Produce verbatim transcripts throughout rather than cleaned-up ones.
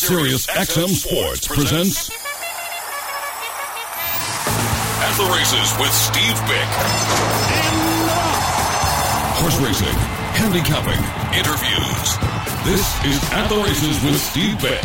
Sirius X M Sports presents At the Races with Steve Bick. Horse racing, handicapping, interviews. This is At the Races with Steve Bick.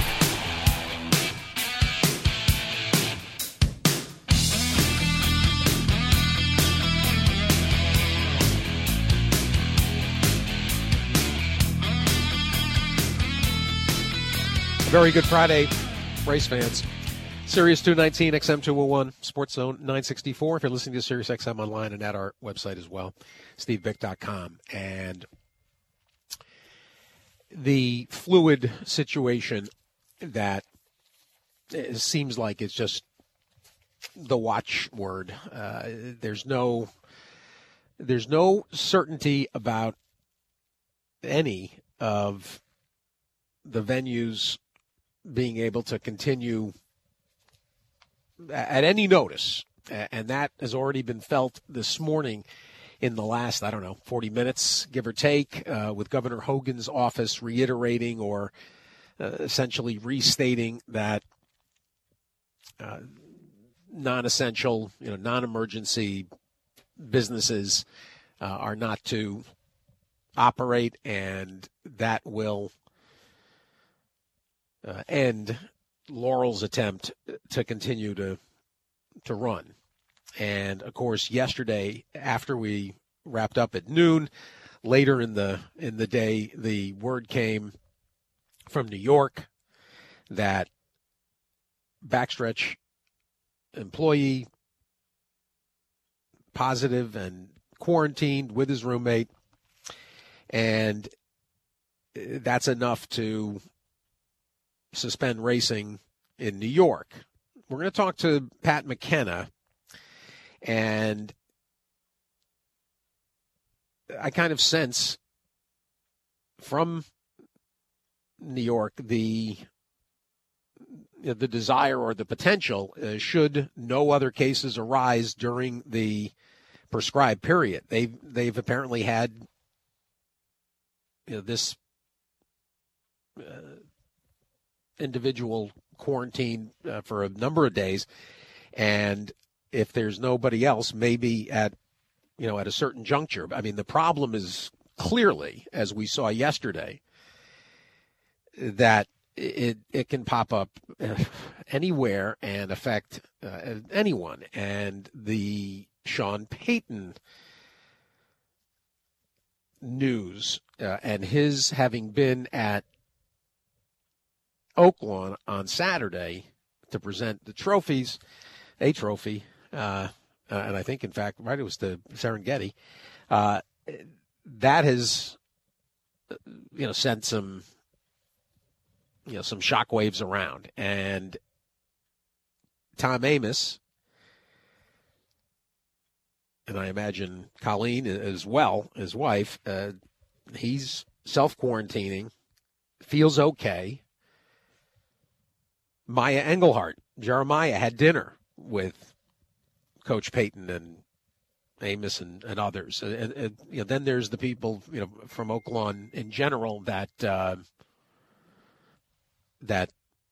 Very good Friday, race fans. Sirius two nineteen, X M two oh one, Sports Zone nine sixty-four. If you're listening to Sirius X M online and at our website as well, steve bick dot com. And the fluid situation that it seems like it's just the watchword. Uh, there's no, there's no certainty about any of the venues being able to continue at any notice. And that has already been felt this morning in the last, I don't know, forty minutes, give or take, uh, with Governor Hogan's office reiterating or uh, essentially restating that uh, non-essential, you know, non-emergency businesses uh, are not to operate, and that will Uh, end Laurel's attempt to continue to to run. And, of course, yesterday, after we wrapped up at noon, later in the in the day, the word came from New York that backstretch employee positive and quarantined with his roommate, and that's enough to suspend racing in New York. We're going to talk to Pat McKenna, and I kind of sense from New York the the desire or the potential, uh, should no other cases arise during the prescribed period. They've, they've apparently had you know, this uh, individual quarantined uh, for a number of days, and if there's nobody else, maybe at you know at a certain juncture. I mean, the problem is clearly, as we saw yesterday, that it it can pop up anywhere and affect uh, anyone. And the Sean Payton news uh, and his having been at Oaklawn on Saturday to present the trophies, a trophy, uh, uh, and I think, in fact, right, it was the Serengeti. Uh, that has, you know, sent some, you know, some shockwaves around. And Tom Amoss, and I imagine Colleen as well, his wife, uh, he's self-quarantining, feels okay. Maya Engelhart, Jeremiah, had dinner with Coach Payton and Amoss and, and others. And, and you know, then there's the people, you know, from Oaklawn in general that uh, that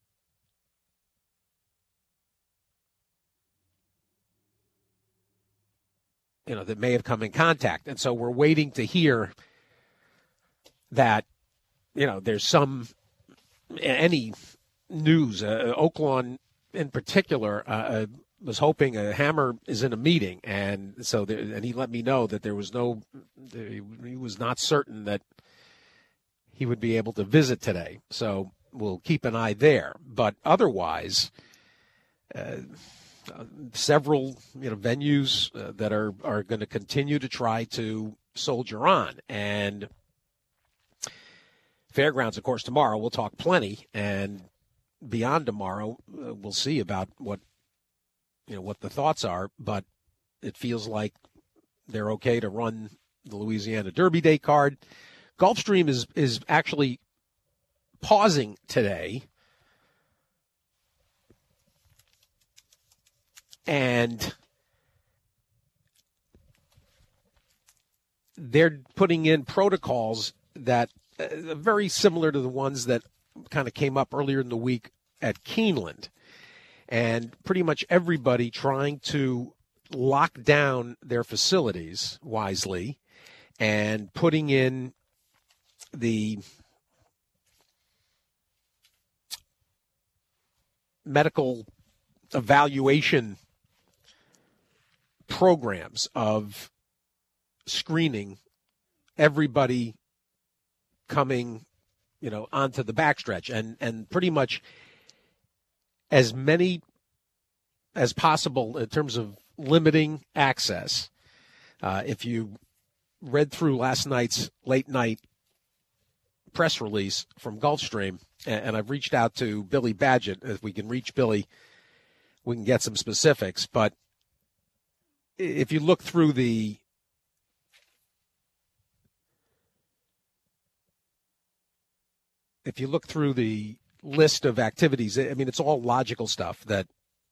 you know that may have come in contact. And so we're waiting to hear that you know there's some any. news. Uh, Oaklawn in particular uh, was hoping a Hammer is in a meeting, and so there, and he let me know that there was no, he was not certain that he would be able to visit today. So we'll keep an eye there. But otherwise, uh, uh, several you know venues uh, that are are going to continue to try to soldier on. And Fairgrounds, of course, tomorrow we'll talk plenty, and beyond tomorrow, uh, we'll see about what you know what the thoughts are. But it feels like they're okay to run the Louisiana Derby Day card. Gulfstream is is actually pausing today, and they're putting in protocols that uh, very similar to the ones that kind of came up earlier in the week at Keeneland, and pretty much everybody trying to lock down their facilities wisely and putting in the medical evaluation programs of screening everybody coming, you know, onto the backstretch, and, and pretty much as many as possible in terms of limiting access. Uh, if you read through last night's late night press release from Gulfstream, and, and I've reached out to Billy Badgett. If we can reach Billy, we can get some specifics. But if you look through the if you look through the list of activities, I mean, it's all logical stuff that,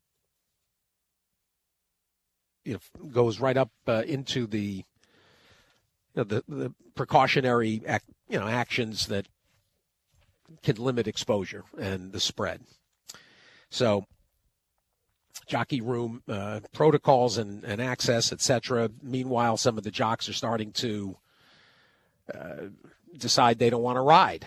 you know, goes right up uh, into the, you know, the, the precautionary act, you know, actions that can limit exposure and the spread. So, jockey room uh, protocols and, and access, et cetera. Meanwhile, some of the jocks are starting to uh, decide they don't want to ride.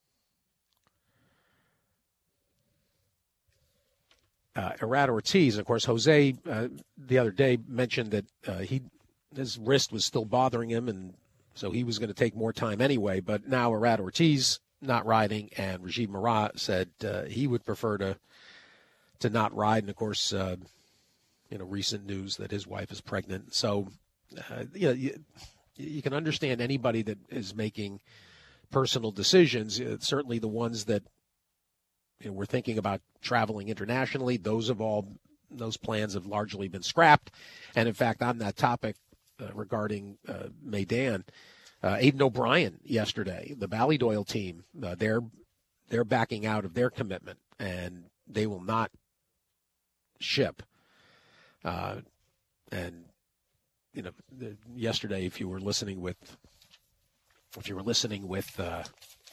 Uh, Irad Ortiz, of course, Jose uh, the other day mentioned that uh, he his wrist was still bothering him, and so he was going to take more time anyway. But now Irad Ortiz not riding, and Rajiv Marat said uh, he would prefer to to not ride. And of course, uh, you know, recent news that his wife is pregnant. So, uh, you know, you, you can understand anybody that is making personal decisions. Uh, certainly, the ones that, you know, we're thinking about traveling internationally, those have all, those plans have largely been scrapped. And in fact, on that topic uh, regarding uh, Meydan, uh, Aidan O'Brien yesterday, the Ballydoyle team, uh, they're they're backing out of their commitment, and they will not ship. Uh, and you know, the, yesterday, if you were listening with, if you were listening with. Uh,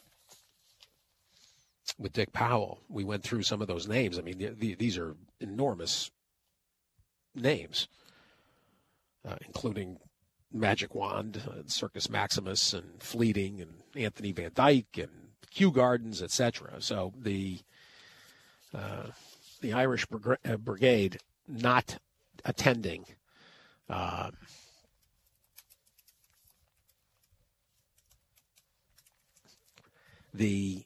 With Dick Powell, we went through some of those names. I mean, the, the, these are enormous names, uh, including Magic Wand, uh, Circus Maximus, and Fleeting, and Anthony Van Dyke, and Kew Gardens, et cetera. So the uh, the Irish Brigade not attending uh, the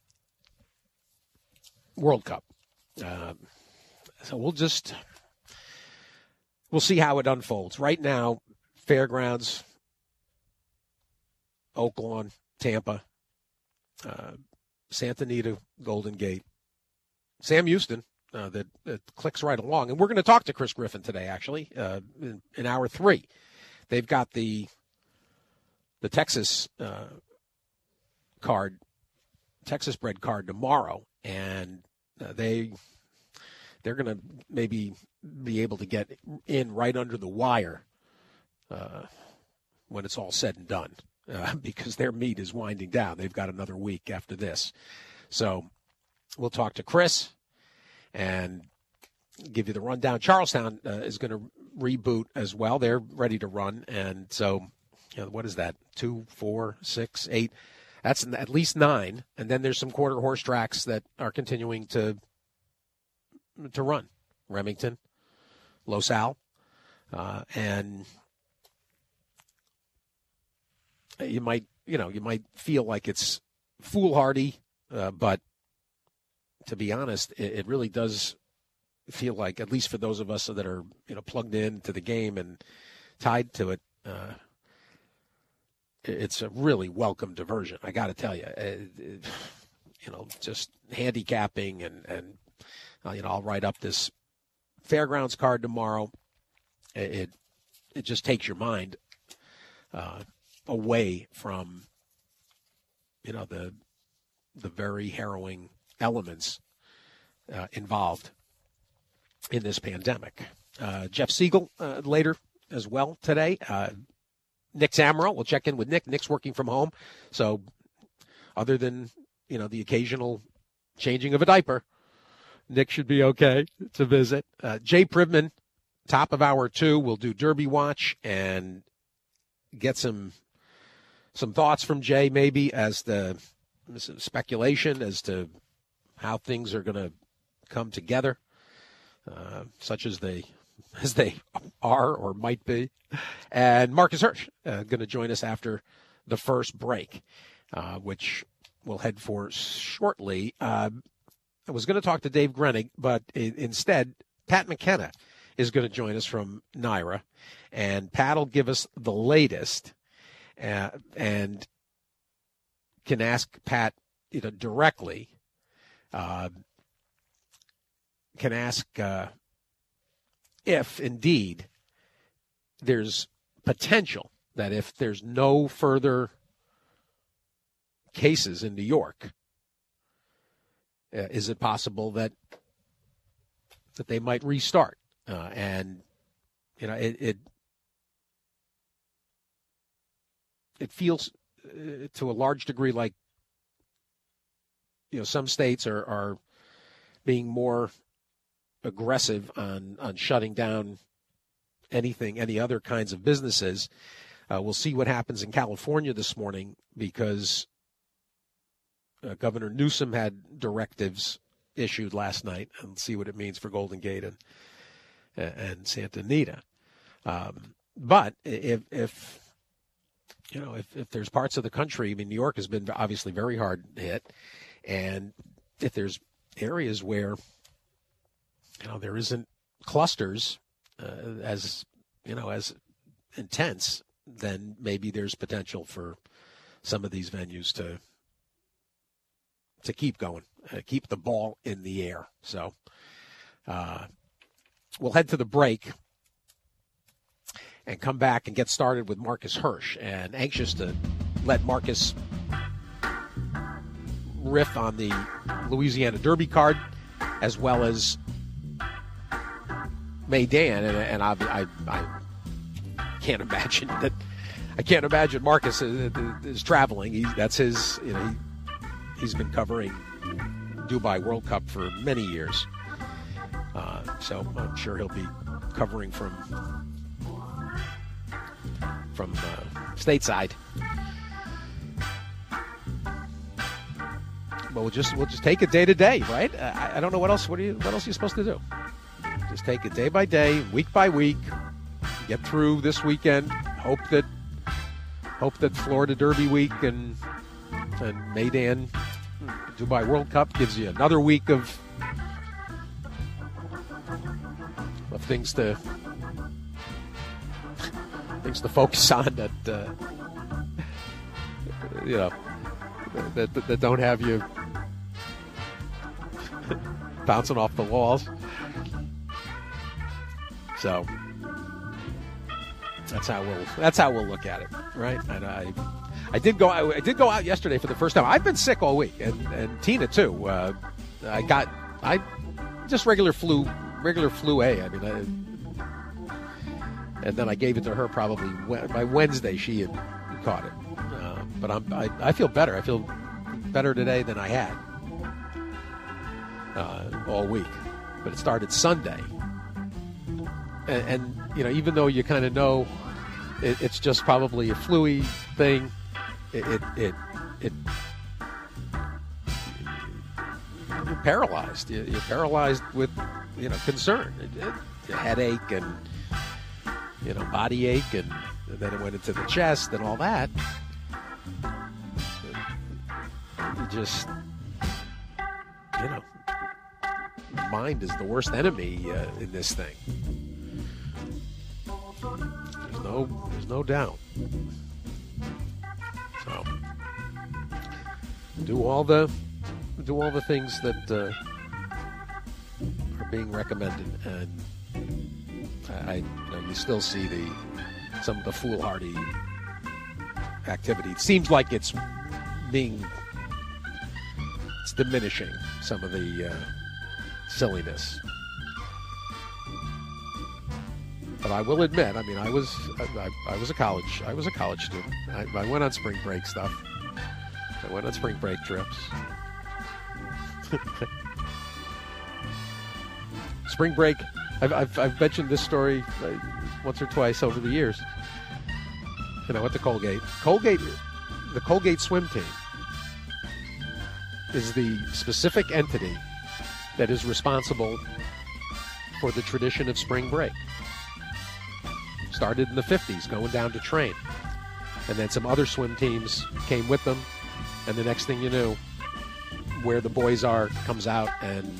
World Cup. Uh, so we'll just, we'll see how it unfolds. Right now, Fairgrounds, Oaklawn, Tampa, uh, Santa Anita, Golden Gate, Sam Houston, uh, that, that clicks right along. And we're going to talk to Chris Griffin today, actually, uh, in, in hour three. They've got the, the Texas uh, card, Texas bred card tomorrow. And uh, they, they're going to maybe be able to get in right under the wire uh, when it's all said and done, uh, because their meet is winding down. They've got another week after this. So we'll talk to Chris and give you the rundown. Charlestown uh, is going to reboot as well. They're ready to run. And so, you know, what is that? Two, four, six, eight. That's at least nine, and then there's some quarter horse tracks that are continuing to to run. Remington, Los Al, uh, and you might, you know, you might feel like it's foolhardy, uh, but to be honest, it, it really does feel like, at least for those of us that are, you know, plugged in to the game and tied to it. Uh, It's a really welcome diversion, I got to tell you. It, it, you know, just handicapping, and, and uh, you know, I'll write up this Fairgrounds card tomorrow. It it, it just takes your mind uh, away from, you know, the the very harrowing elements uh, involved in this pandemic. Uh, Jeff Siegel uh, later as well today. Uh, Nick Zamro, we'll check in with Nick. Nick's working from home, so other than, you know, the occasional changing of a diaper. Nick should be okay to visit. Uh, Jay Privman, top of hour two, we'll do Derby Watch and get some some thoughts from Jay maybe as the speculation as to how things are going to come together, uh, such as they as they are or might be. And Marcus Hirsch uh, going to join us after the first break, uh, which we'll head for shortly. Uh, I was going to talk to Dave Grenig, but instead, Pat McKenna is going to join us from NYRA, and Pat will give us the latest, uh, and can ask Pat, you know, directly. Uh, can ask uh, if indeed there's potential that if there's no further cases in New York, uh, is it possible that that they might restart? Uh, and you know, it it, it feels uh, to a large degree like, you know, some states are, are being more aggressive on, on shutting down anything, any other kinds of businesses. Uh, we'll see what happens in California this morning because uh, Governor Newsom had directives issued last night, and see what it means for Golden Gate and and Santa Anita. Um, but if if you know if, if there's parts of the country, I mean, New York has been obviously very hard hit, and if there's areas where you know there isn't clusters uh, as you know as intense, then maybe there's potential for some of these venues to to keep going, uh, keep the ball in the air. So uh, we'll head to the break and come back and get started with Marcus Hirsch, and anxious to let Marcus riff on the Louisiana Derby card as well as Meydan, and, and I, I, I can't imagine that. I can't imagine Marcus is, is traveling. He, that's his. You know, he, he's been covering Dubai World Cup for many years, uh, so I'm sure he'll be covering from from uh, stateside. But we'll just we'll just take it day to day, right? I, I don't know what else. What are you? What else are you supposed to do? Just take it day by day, week by week. Get through this weekend. Hope that hope that Florida Derby week and and Meydan Dubai World Cup gives you another week of of things to things to focus on that uh, you know that, that that don't have you bouncing off the walls. So that's how we'll that's how we'll look at it, right? And I I did go I, I did go out yesterday for the first time. I've been sick all week, and, and Tina too. Uh, I got I just regular flu regular flu A. I mean, I, and then I gave it to her probably by Wednesday. She had caught it, uh, but I'm I, I feel better. I feel better today than I had uh, all week. But it started Sunday. And, and, you know, even though you kind of know it, it's just probably a flu-y thing, it, it, it, it you're paralyzed. You're paralyzed with, you know, concern, it, it, headache and, you know, body ache, and, and then it went into the chest and all that. You just, you know, mind is the worst enemy uh, in this thing. There's no, there's no doubt. So, do all the, do all the things that uh, are being recommended, and I, you know, you still see the some of the foolhardy activity. It seems like it's being, it's diminishing some of the uh, silliness. But I will admit, I mean, I was I, I was a college I was a college student. I, I went on spring break stuff. I went on spring break trips. Spring break, I've, I've, I've mentioned this story uh, once or twice over the years. And I went to Colgate. Colgate, the Colgate swim team is the specific entity that is responsible for the tradition of spring break. Started in the fifties, going down to train. And then some other swim teams came with them. And the next thing you knew, Where the Boys Are comes out and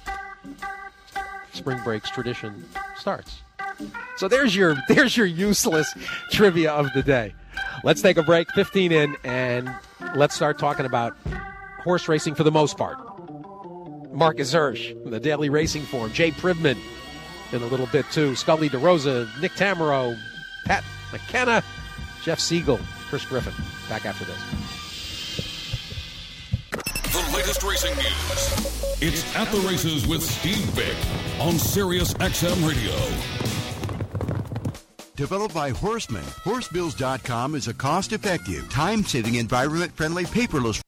spring break's tradition starts. So there's your there's your useless trivia of the day. Let's take a break, fifteen in, and let's start talking about horse racing for the most part. Marcus Hirsch from the Daily Racing Form, Jay Privman in a little bit too, Scully DeRosa, Nick Tamaro, Pat McKenna, Jeff Siegel, Chris Griffin. Back after this. The latest racing news. It's At the Races with Steve Bick on Sirius X M Radio. Developed by Horseman, horse bills dot com is a cost-effective, time-saving, environment-friendly, paperless.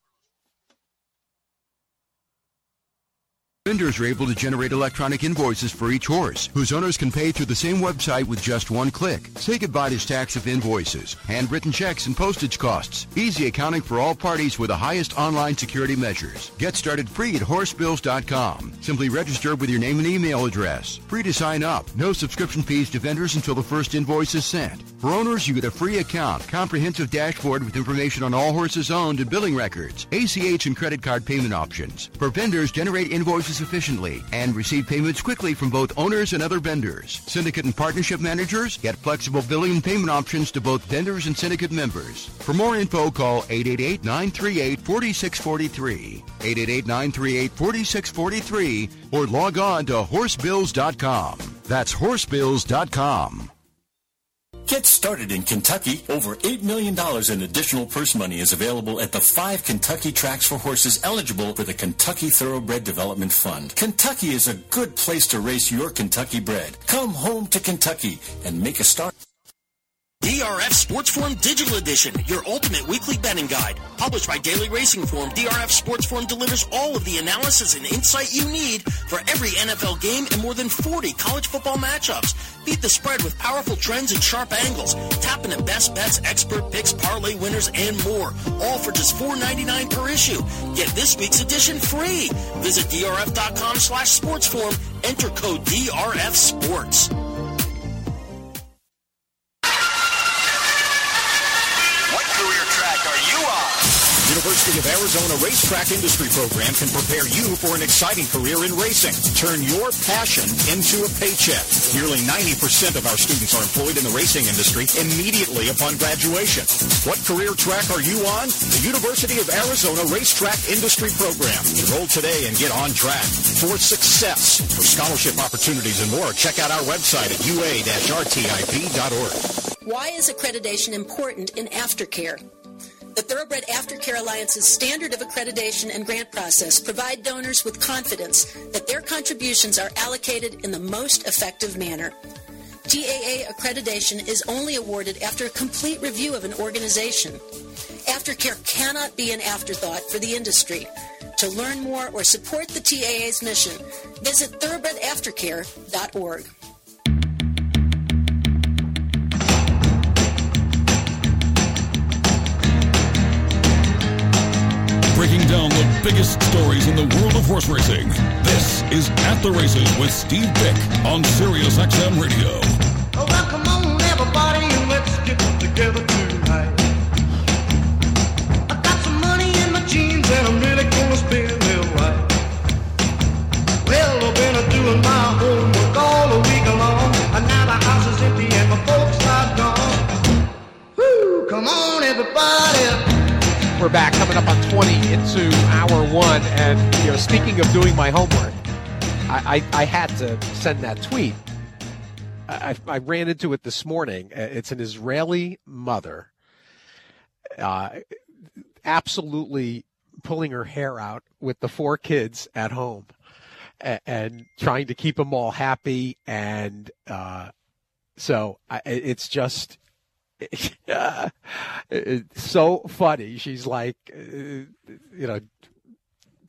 Vendors are able to generate electronic invoices for each horse, whose owners can pay through the same website with just one click. Say goodbye to stacks of invoices, handwritten checks, and postage costs. Easy accounting for all parties with the highest online security measures. Get started free at horse bills dot com. Simply register with your name and email address. Free to sign up. No subscription fees to vendors until the first invoice is sent. For owners, you get a free account, comprehensive dashboard with information on all horses owned and billing records, A C H and credit card payment options. For vendors, generate invoices efficiently and receive payments quickly from both owners and other vendors. Syndicate and partnership managers get flexible billing and payment options to both vendors and syndicate members. For more info, call eight eight eight, nine three eight, four six four three, eight eight eight, nine three eight, four six four three, or log on to horse bills dot com. That's horse bills dot com. Get started in Kentucky. Over eight million dollars in additional purse money is available at the five Kentucky tracks for horses eligible for the Kentucky Thoroughbred Development Fund. Kentucky is a good place to race your Kentucky bred. Come home to Kentucky and make a start. D R F Sports Forum Digital Edition, your ultimate weekly betting guide. Published by Daily Racing Form, D R F Sports Forum delivers all of the analysis and insight you need for every N F L game and more than forty college football matchups. Beat the spread with powerful trends and sharp angles. Tap into best bets, expert picks, parlay winners, and more. All for just four ninety-nine per issue. Get this week's edition free. Visit D R F dot com slash sports forum. Enter code D R F Sports. University of Arizona Racetrack Industry Program can prepare you for an exciting career in racing. Turn your passion into a paycheck. Nearly ninety percent of our students are employed in the racing industry immediately upon graduation. What career track are you on? The University of Arizona Racetrack Industry Program. Enroll today and get on track for success. For scholarship opportunities and more, check out our website at U A R T I P dot org. Why is accreditation important in aftercare? The Thoroughbred Aftercare Alliance's standard of accreditation and grant process provide donors with confidence that their contributions are allocated in the most effective manner. T A A accreditation is only awarded after a complete review of an organization. Aftercare cannot be an afterthought for the industry. To learn more or support the T A A's mission, visit thoroughbred aftercare dot org. Breaking down the biggest stories in the world of horse racing. This is At the Races with Steve Bick on Sirius X M Radio. Oh, well, come on, everybody, and let's get together tonight. I got some money in my jeans, and I'm really gonna spend it right. Well, I've been doing my homework all the week long, and now the house is empty and my folks are gone. Woo, come on, everybody. We're back, coming up on twenty into hour one, and you know, speaking of doing my homework, I, I, I had to send that tweet. I, I ran into it this morning. It's an Israeli mother, uh, absolutely pulling her hair out with the four kids at home, and, and trying to keep them all happy. And uh, so I, it's just. Uh, it's so funny. She's like, uh, you know,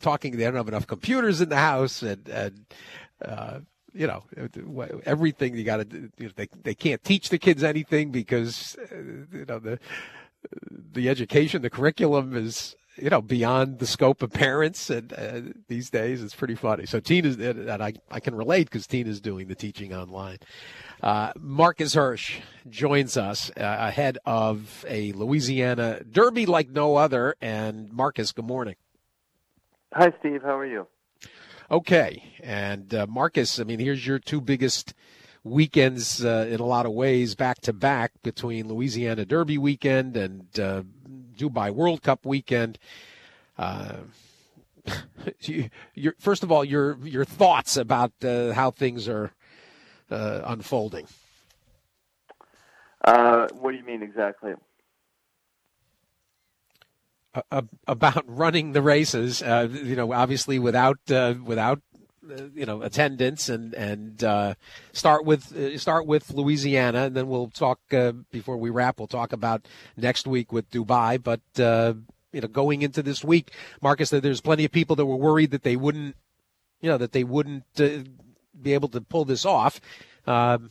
talking. They don't have enough computers in the house, and and uh, you know everything. You got to. You know, they they can't teach the kids anything because uh, you know the the education, the curriculum is you know beyond the scope of parents. And uh, these days, it's pretty funny. So Tina's and I I can relate because Tina's doing the teaching online. Uh, Marcus Hirsch joins us uh, ahead of a Louisiana Derby like no other. And Marcus, good morning. Hi, Steve. How are you? Okay. And uh, Marcus, I mean, here's your two biggest weekends uh, in a lot of ways back to back between Louisiana Derby weekend and uh, Dubai World Cup weekend. Uh, you, your, first of all, your your thoughts about uh, how things are Uh, unfolding. Uh, what do you mean exactly? Uh, about running the races, uh, you know, obviously without uh, without uh, you know attendance, and and uh, start with uh, start with Louisiana, and then we'll talk uh, before we wrap. We'll talk about next week with Dubai, but uh, you know, going into this week, Marcus, there's plenty of people that were worried that they wouldn't, you know, that they wouldn't. Uh, be able to pull this off. Um,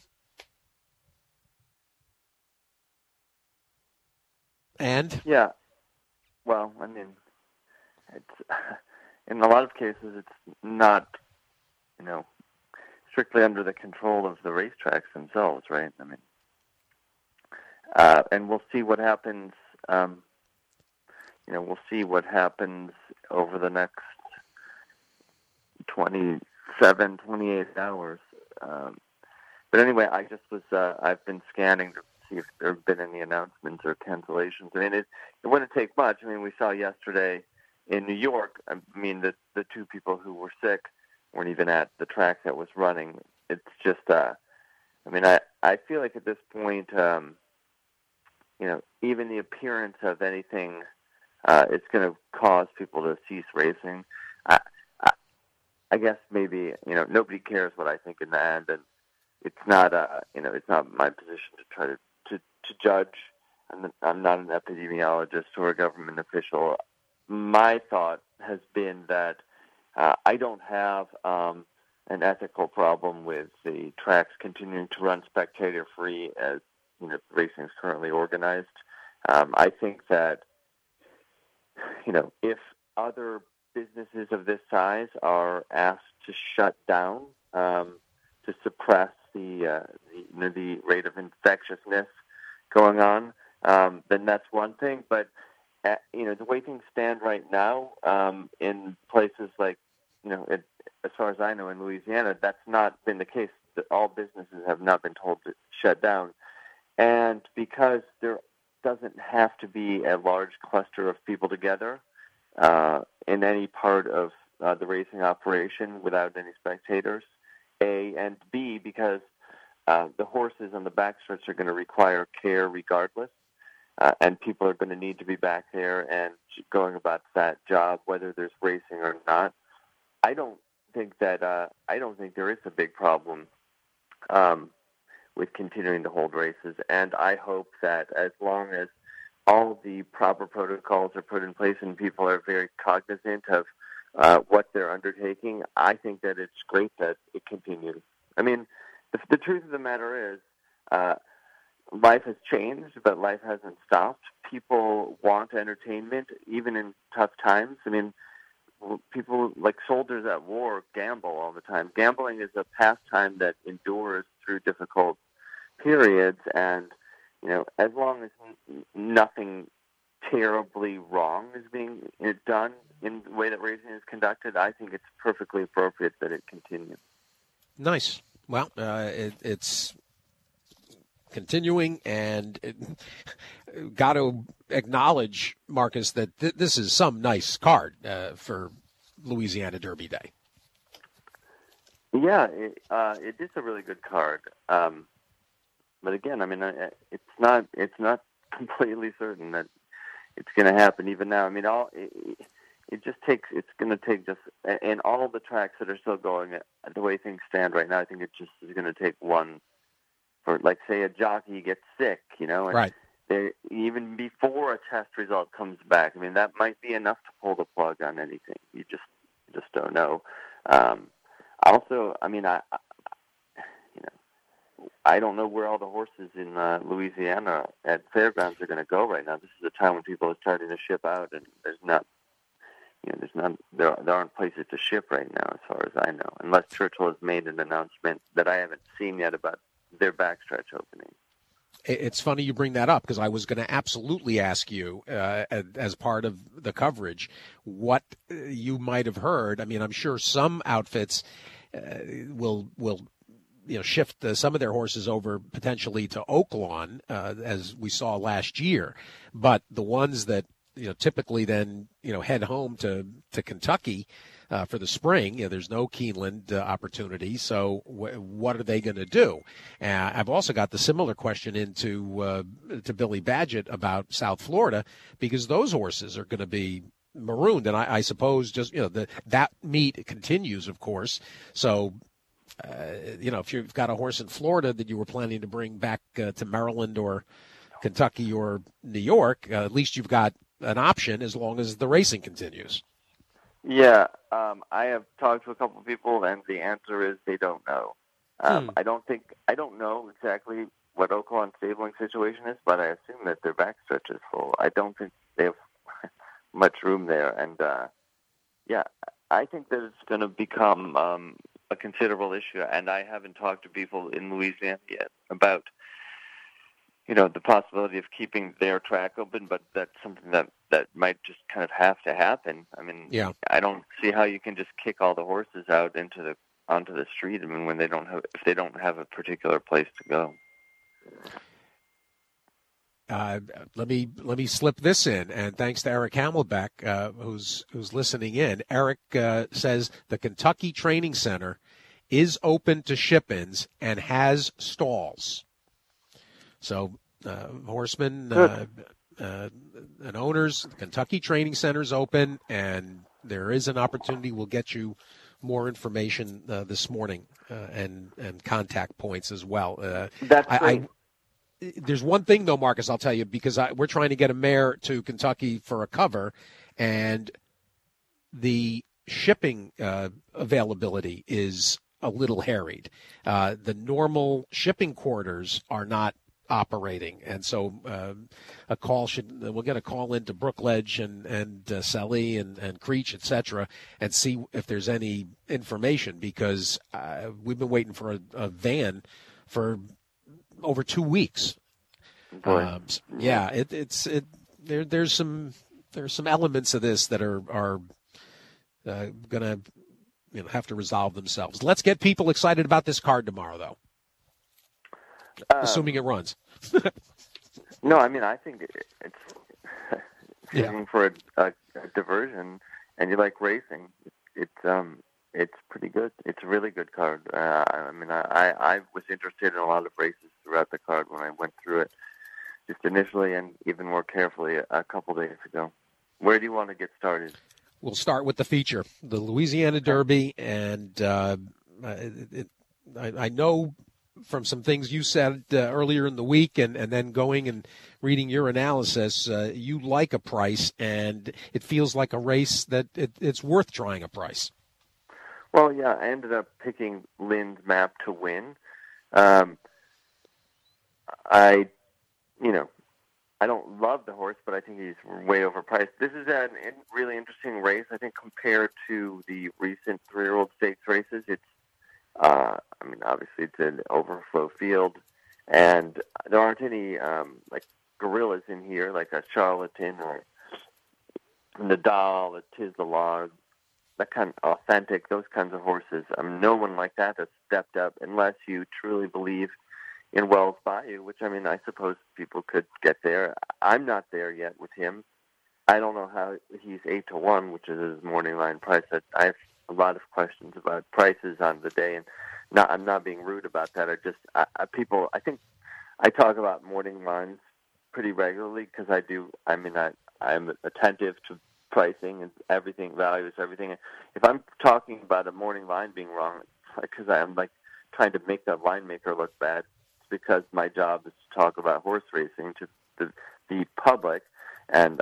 and? Yeah. Well, I mean, it's, in a lot of cases, it's not, you know, strictly under the control of the racetracks themselves, right? I mean, uh, and we'll see what happens, um, you know, we'll see what happens over the next twenty-seven, twenty-eight hours. Um, but anyway, I just was, uh, I've been scanning to see if there have been any announcements or cancellations. I mean, it, it wouldn't take much. I mean, we saw yesterday in New York, I mean, the, the two people who were sick weren't even at the track that was running. It's just, uh, I mean, I, I feel like at this point, um, you know, even the appearance of anything, uh, it's going to cause people to cease racing. I, I guess maybe, you know, nobody cares what I think in the end, and it's not, uh, you know, it's not my position to try to, to, to judge. I'm, I'm not an epidemiologist or a government official. My thought has been that uh, I don't have um, an ethical problem with the tracks continuing to run spectator-free as, you know, racing is currently organized. Um, I think that, you know, if other businesses of this size are asked to shut down um, to suppress the, uh, the, you know, the rate of infectiousness going on, um, then that's one thing. But uh, you know, the way things stand right now um, in places like, you know, it, as far as I know, in Louisiana, that's not been the case. All businesses have not been told to shut down, and because there doesn't have to be a large cluster of people together Uh, in any part of uh, the racing operation without any spectators, A, and B, because uh, the horses on the backstretch are going to require care regardless, uh, and people are going to need to be back there and going about that job, whether there's racing or not. I don't think that uh, I don't think there is a big problem um, with continuing to hold races, and I hope that as long as all the proper protocols are put in place and people are very cognizant of uh, what they're undertaking, I think that it's great that it continues. I mean, the, the truth of the matter is uh, life has changed, but life hasn't stopped. People want entertainment, even in tough times. I mean, people like soldiers at war gamble all the time. Gambling is a pastime that endures through difficult periods, and you know, as long as nothing terribly wrong is being done in the way that racing is conducted, I think it's perfectly appropriate that it continue. Nice. Well, uh, it, it's continuing, and it, got to acknowledge, Marcus, that th- this is some nice card uh, for Louisiana Derby Day. Yeah, it, uh, it is a really good card. Um, But again, I mean, it's not it's not completely certain that it's going to happen even now. I mean, all it, it just takes it's going to take just and all the tracks that are still going the way things stand right now. I think it just is going to take one for, like, say, a jockey gets sick, you know, and right. they, even before a test result comes back. I mean, that might be enough to pull the plug on anything. You just just don't know. Um, also, I mean, I, I, you know, I don't know where all the horses in uh, Louisiana at fairgrounds are going to go right now. This is a time when people are starting to ship out, and there's not, you know, there's not there, there aren't places to ship right now, as far as I know, unless Churchill has made an announcement that I haven't seen yet about their backstretch opening. It's funny you bring that up, because I was going to absolutely ask you, uh, as part of the coverage, what you might have heard. I mean, I'm sure some outfits uh, will will you know shift uh, some of their horses over potentially to Oaklawn, uh, as we saw last year, but the ones that you know typically then you know head home to to Kentucky Uh, for the spring, you know, there's no Keeneland uh, opportunity, so w- what are they going to do? Uh, I've also got the similar question into uh, to Billy Badgett about South Florida, because those horses are going to be marooned, and I, I suppose just you know the, that meet continues, of course. So, uh, you know, if you've got a horse in Florida that you were planning to bring back uh, to Maryland or Kentucky or New York, uh, at least you've got an option as long as the racing continues. Yeah, um, I have talked to a couple of people, and the answer is they don't know. Um, hmm. I don't think I don't know exactly what Oaklawn's stabling situation is, but I assume that their backstretch is full. I don't think they have much room there, and uh, yeah, I think that it's going to become um, a considerable issue. And I haven't talked to people in Louisiana yet about, you know, the possibility of keeping their track open, but that's something that, that might just kind of have to happen. I mean, yeah. I don't see how you can just kick all the horses out into the onto the street. I mean, when they don't have if they don't have a particular place to go. Uh, let me let me slip this in, and thanks to Eric Hamelbeck, uh, who's who's listening in. Eric uh, says the Kentucky Training Center is open to ship-ins and has stalls. So, uh, horsemen uh, uh, and owners, the Kentucky Training Center is open, and there is an opportunity. We'll get you more information uh, this morning uh, and and contact points as well. Uh, That's I, great. I, there's one thing, though, Marcus, I'll tell you, because I, we're trying to get a mare to Kentucky for a cover, and the shipping uh, availability is a little harried. Uh, the normal shipping quarters are not operating, and so uh, a call should we'll get a call into Brookledge and and uh, Selly and and Creech, et cetera, and see if there's any information, because uh, we've been waiting for a, a van for over two weeks. Um, yeah, it, it's it there. There's some there's some elements of this that are are uh, gonna you know have to resolve themselves. Let's get people excited about this card tomorrow, though. Um, Assuming it runs. No, I mean, I think it, it's yeah. looking for a, a, a diversion, and you like racing. It, it's um, it's pretty good. It's a really good card. Uh, I mean, I, I, I was interested in a lot of races throughout the card when I went through it, just initially and even more carefully a, a couple days ago. Where do you want to get started? We'll start with the feature, the Louisiana Derby, and uh, it, it, I, I know from some things you said uh, earlier in the week, and, and then going and reading your analysis, uh, you like a price, and it feels like a race that it, it's worth trying a price. Well, yeah, I ended up picking Lynn's Map to win. Um, I, you know, I don't love the horse, but I think he's way overpriced. This is a really interesting race, I think, compared to the recent three-year-old stakes races. It's Uh, I mean, obviously it's an overflow field, and there aren't any um, like gorillas in here, like a Charlatan or Nadal, a Tiz the Log, that kind of authentic, those kinds of horses. I mean, no one like that has stepped up unless you truly believe in Wells Bayou, which, I mean, I suppose people could get there. I'm not there yet with him. I don't know how he's eight to one, which is his morning line price. I, I have a lot of questions about prices on the day, and not, I'm not being rude about that. I just I, I, people. I think I talk about morning lines pretty regularly because I do. I mean, I I'm attentive to pricing and everything, values, everything. If I'm talking about a morning line being wrong, because I'm like trying to make that line maker look bad, it's because my job is to talk about horse racing to the the public, and I'm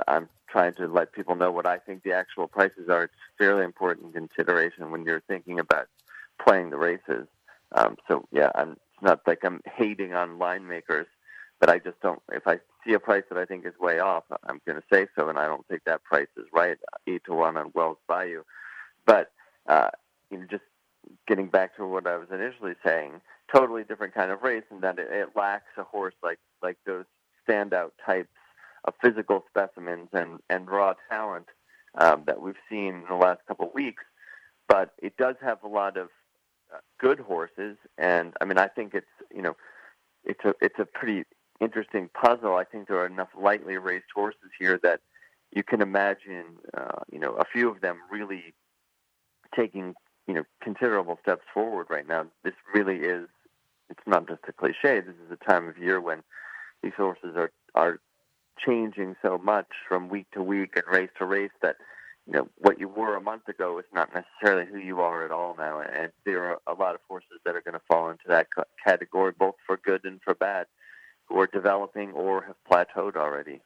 trying to let people know what I think the actual prices are. It's fairly important consideration when you're thinking about playing the races. Um, so yeah, I'm, it's not like I'm hating on line makers, but I just don't. If I see a price that I think is way off, I'm going to say so, and I don't think that price is right. Eight to one on Wells Bayou, but uh, you know, just getting back to what I was initially saying, totally different kind of race, in that it, it lacks a horse like like those standout types of physical specimens and, and raw talent um, that we've seen in the last couple of weeks. But it does have a lot of uh, good horses, and I mean, I think it's you know, it's a it's a pretty interesting puzzle. I think there are enough lightly raced horses here that you can imagine, uh, you know, a few of them really taking you know considerable steps forward right now. This really is. It's not just a cliche. This is a time of year when these horses are are changing so much from week to week and race to race that, you know, what you were a month ago is not necessarily who you are at all now. And there are a lot of horses that are going to fall into that category, both for good and for bad, who are developing or have plateaued already.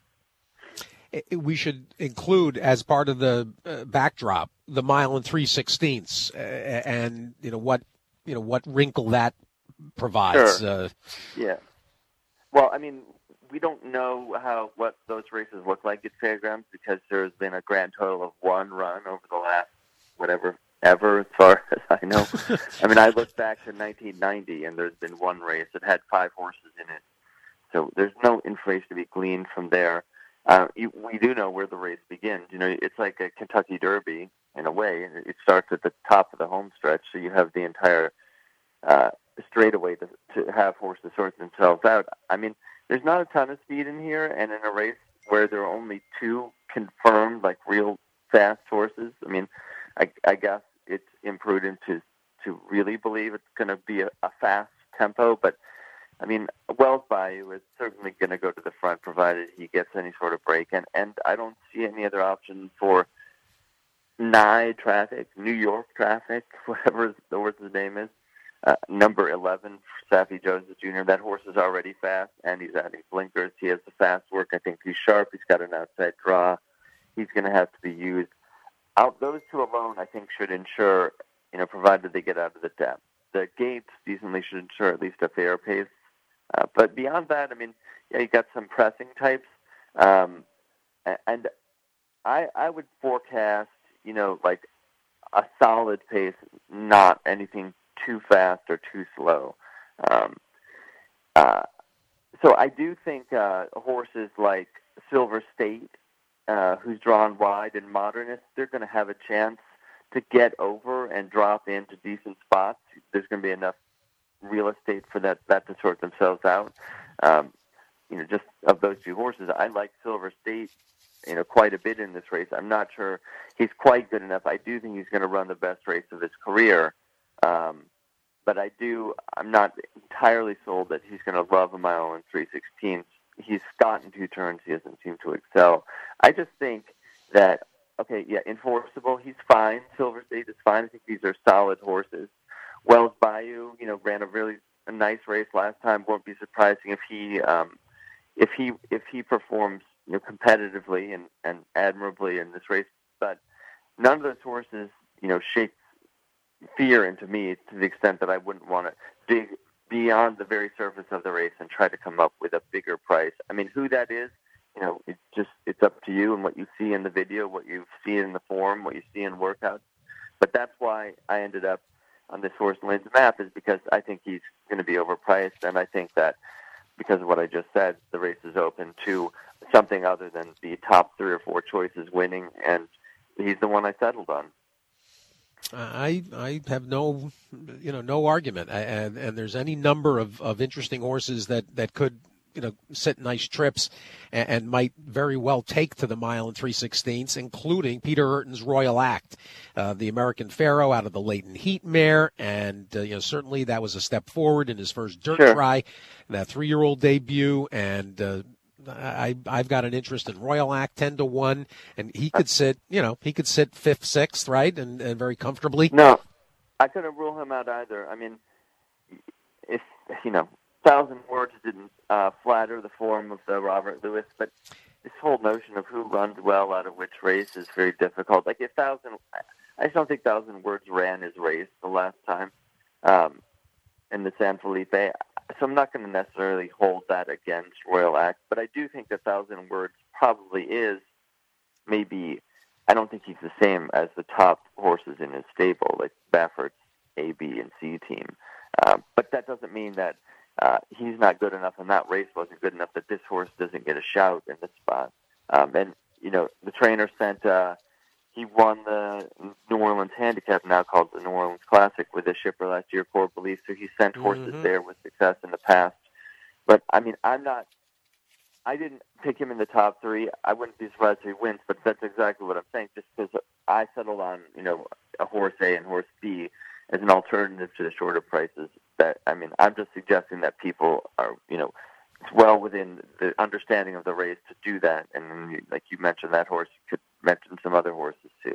We should include, as part of the uh, backdrop, the mile and three sixteenths, uh, and you know what, you know what wrinkle that provides. Sure. Uh, yeah. Well, I mean, we don't know how what those races look like at Fairgrounds because there's been a grand total of one run over the last whatever ever, as far as I know. I mean, I look back to nineteen ninety, and there's been one race that had five horses in it. So there's no information to be gleaned from there. Uh, you, we do know where the race begins. You know, it's like a Kentucky Derby in a way. It starts at the top of the home stretch, so you have the entire uh, straightaway to, to have horses sort themselves out. I mean, there's not a ton of speed in here, and in a race where there are only two confirmed, like, real fast horses, I mean, I, I guess it's imprudent to to really believe it's going to be a, a fast tempo, but I mean, Wells Bayou is certainly going to go to the front provided he gets any sort of break, and, and I don't see any other option for N Y Traffic, New York Traffic, whatever the horse's name is, uh, number eleven, Saffie Joseph Junior That horse is already fast, and he's adding blinkers. He has the fast work. I think he's sharp. He's got an outside draw. He's going to have to be used. Out those two alone, I think, should ensure, you know, provided they get out of the depth. The gates decently should ensure at least a fair pace. Uh, but beyond that, I mean, yeah, you got some pressing types, um, and I I would forecast, you know, like a solid pace, not anything too fast or too slow. Um, uh, so I do think uh, horses like Silver State, uh, who's drawn wide and modernist, they're going to have a chance to get over and drop into decent spots. There's going to be enough real estate for that, that to sort themselves out. Um, you know, just of those two horses, I like Silver State, you know, quite a bit in this race. I'm not sure he's quite good enough. I do think he's going to run the best race of his career. Um, but I do, I'm not entirely sold that he's going to love a mile and three sixteenths. He's gotten two turns. He doesn't seem to excel. I just think that, okay, yeah, enforceable, he's fine. Silver State is fine. I think these are solid horses. Wells Bayou, you know, ran a really a nice race last time. Won't be surprising if he, um, if he, if he performs, you know, competitively and, and admirably in this race. But none of those horses, you know, shake fear into me to the extent that I wouldn't want to dig beyond the very surface of the race and try to come up with a bigger price. I mean, who that is, you know, it's just it's up to you and what you see in the video, what you see in the form, what you see in workouts. But that's why I ended up on this horse Lynn's map, is because I think he's going to be overpriced, and I think that because of what I just said, the race is open to something other than the top three or four choices winning, and he's the one I settled on. I I have no you know no argument, and and there's any number of, of interesting horses that, that could you know sit nice trips and, and might very well take to the mile and three sixteenths, including Peter Eurton's Royal Act, uh, the American Pharaoh out of the Leighton Heat mare, and uh, you know certainly that was a step forward in his first dirt sure. try, that three-year-old debut, and. Uh, I, I've got an interest in Royal Act, ten to one, and he could sit, you know, he could sit fifth, sixth, right, and, and very comfortably. No, I couldn't rule him out either. I mean, if, you know, thousand words didn't uh, flatter the form of the Robert Lewis, but this whole notion of who runs well out of which race is very difficult. Like, a thousand, I just don't think Thousand Words ran his race the last time um, in the San Felipe. So I'm not going to necessarily hold that against Royal Act, but I do think that Thousand Words probably is maybe, I don't think he's the same as the top horses in his stable, like Baffert's A, B, and C team. Uh, but that doesn't mean that uh, he's not good enough and that race wasn't good enough that this horse doesn't get a shout in this spot. Um, and, you know, the trainer sent, uh, he won the New Orleans Handicap, now called the New Orleans Classic, with his shipper last year, Core Belief, so he sent horses Mm-hmm. there with success in the past. But, I mean, I'm not, I didn't pick him in the top three. I wouldn't be surprised if he wins, but that's exactly what I'm saying, just because I settled on, you know, a horse A and horse B as an alternative to the shorter prices. That, I mean, I'm just suggesting that people are, you know, it's well within the understanding of the race to do that. And like you mentioned, that horse, you could mention some other horses too.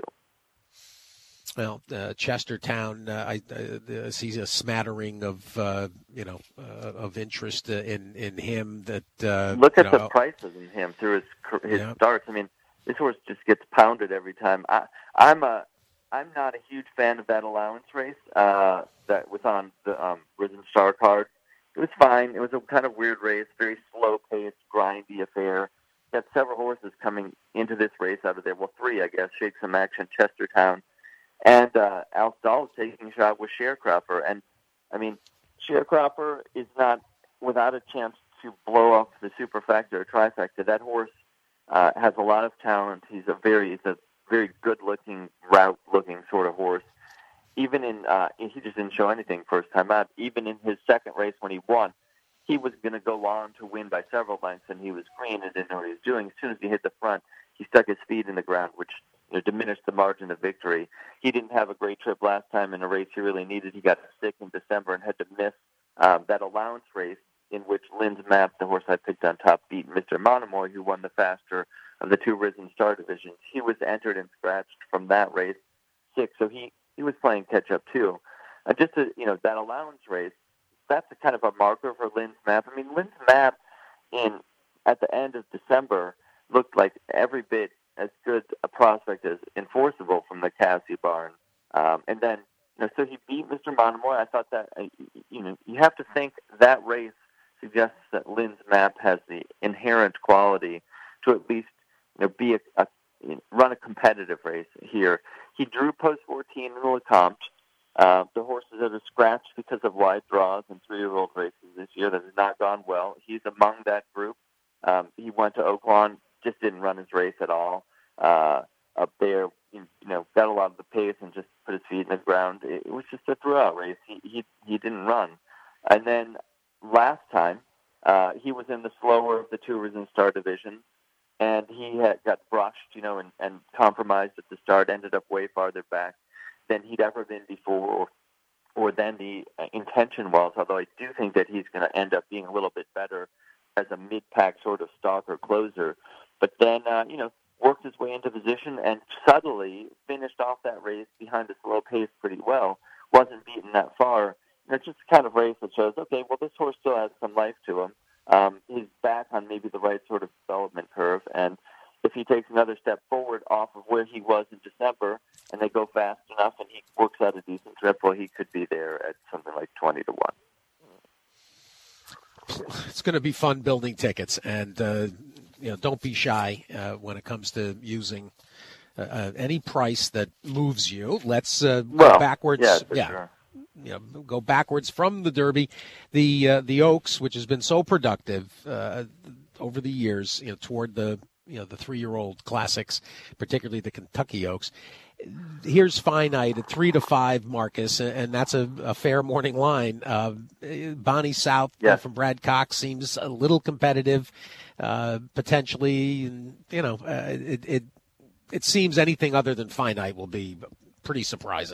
Well, uh, Chestertown, uh, I, I see a smattering of, uh, you know, uh, of interest uh, in, in him. That uh, Look at you the know, prices in him through his his Yeah. starts. I mean, this horse just gets pounded every time. I, I'm a I'm not a huge fan of that allowance race uh, that was on the um, Risen Star card. It was fine. It was a kind of weird race, very slow-paced, grindy affair. Got several horses coming into this race out of there. Well, three, I guess. Shake Some Action, Chestertown, and uh, Al Stahl is taking a shot with Sharecropper. And, I mean, Sharecropper is not without a chance to blow up the superfecta or trifecta. That horse uh, has a lot of talent. He's a very, he's a very good-looking, route-looking sort of horse. Even in, uh, he just didn't show anything first time out. Even in his second race when he won, he was going to go on to win by several lengths, and he was green and didn't know what he was doing. As soon as he hit the front, he stuck his feet in the ground, which you know, diminished the margin of victory. He didn't have a great trip last time in a race he really needed. He got sick in December and had to miss um, that allowance race in which Lynn's Map, the horse I picked on top, beat Mister Monomoy, who won the faster of the two Risen Star divisions. He was entered and scratched from that race six, so he, he was playing catch-up too. Uh, just to, you know, that allowance race, that's a kind of a marker for Lynn's Map. I mean, Lynn's Map in at the end of December looked like every bit as good a prospect as Enforceable from the Cassie barn. Um, and then, you know, so he beat Mister Monomoy. I thought that, uh, you know, you have to think that race suggests that Lynn's Map has the inherent quality to at least, you know, be a, a you know, run a competitive race here. He drew post fourteen in the Lecomte. Uh, the horses that are scratched because of wide draws and three-year-old races this year that has not gone well. He's among that group. Um, he went to Oaklawn, just didn't run his race at all. Uh, up there, you know, got a lot of the pace and just put his feet in the ground. It, it was just a throw-out race. He, he he didn't run. And then last time, uh, he was in the slower of the two Risen Star divisions, and he had got brushed, you know, and, and compromised at the start, ended up way farther back than he'd ever been before, or, or than the uh, intention was, although I do think that he's going to end up being a little bit better as a mid-pack sort of stalker closer. But then, uh, you know, worked his way into position and subtly finished off that race behind a slow pace pretty well, wasn't beaten that far. And it's just the kind of race that shows, okay, well, this horse still has some life to him. Um, he's back on maybe the right sort of development curve, and if he takes another step forward off of where he was in December and they go fast enough and he works out a decent trip, well, he could be there at something like twenty to one. It's going to be fun building tickets, and uh, you know, don't be shy uh, when it comes to using uh, uh, any price that moves you. Let's uh, well, go backwards. Yeah, for yeah. sure. You know, go backwards from the Derby, the uh, the Oaks, which has been so productive uh, over the years, you know, toward the you know the three-year-old classics, particularly the Kentucky Oaks. Here's Finite at three to five, Marcus, and that's a, a fair morning line. Uh, Bonnie South yeah. uh, from Brad Cox seems a little competitive, uh, potentially. And, you know, uh, it, it it seems anything other than Finite will be pretty surprising.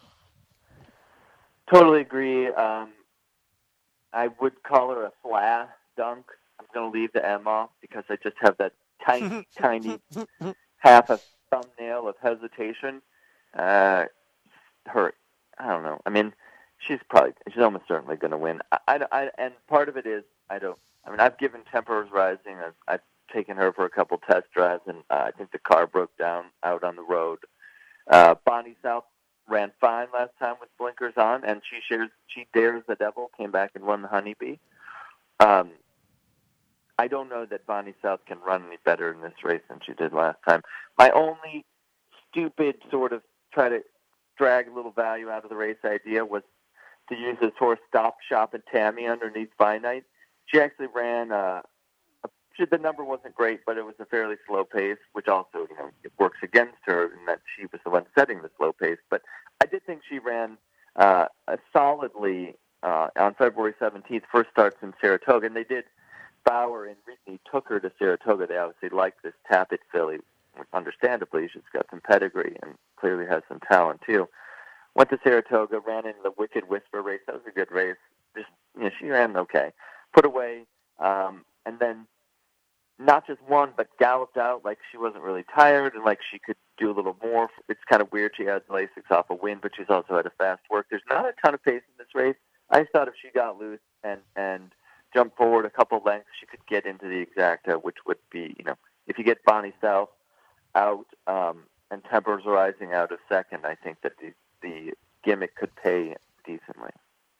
Totally agree. Um, I would call her a flat dunk. I'm going to leave the M off because I just have that tiny, tiny half a thumbnail of hesitation. Uh, her, I don't know. I mean, she's probably, she's almost certainly going to win. I, I, I, and part of it is, I don't, I mean, I've given Temper's Rising, I've, I've taken her for a couple test drives, and uh, I think the car broke down out on the road. Uh, Bonnie South ran fine last time with blinkers on, and she shares she dares the devil, came back and won the Honeybee. Um, I don't know that Bonnie South can run any better in this race than she did last time. My only stupid sort of try to drag a little value out of the race idea was to use this horse Stop, Shop, and Tammy underneath Finite. She actually ran, uh, a, she, the number wasn't great, but it was a fairly slow pace, which also, you know, it works against her in that she was the one setting the slow pace. But I did think she ran uh, solidly uh, on February seventeenth, first starts in Saratoga, and they did. Bauer and Ridney took her to Saratoga. They obviously liked this Tappet filly, understandably. She's got some pedigree and clearly has some talent, too. Went to Saratoga, ran in the Wicked Whisper race. That was a good race. Just, you know, she ran okay. Put away, um, and then not just won, but galloped out like she wasn't really tired and like she could do a little more. It's kind of weird. She had Lasix off a win, but she's also had a fast work. There's not a ton of pace in this race. I just thought if she got loose and, and jump forward a couple lengths, she could get into the exacta, which would be, you know, if you get Bonnie South out um, and Tempers Rising out of second, I think that the, the gimmick could pay decently.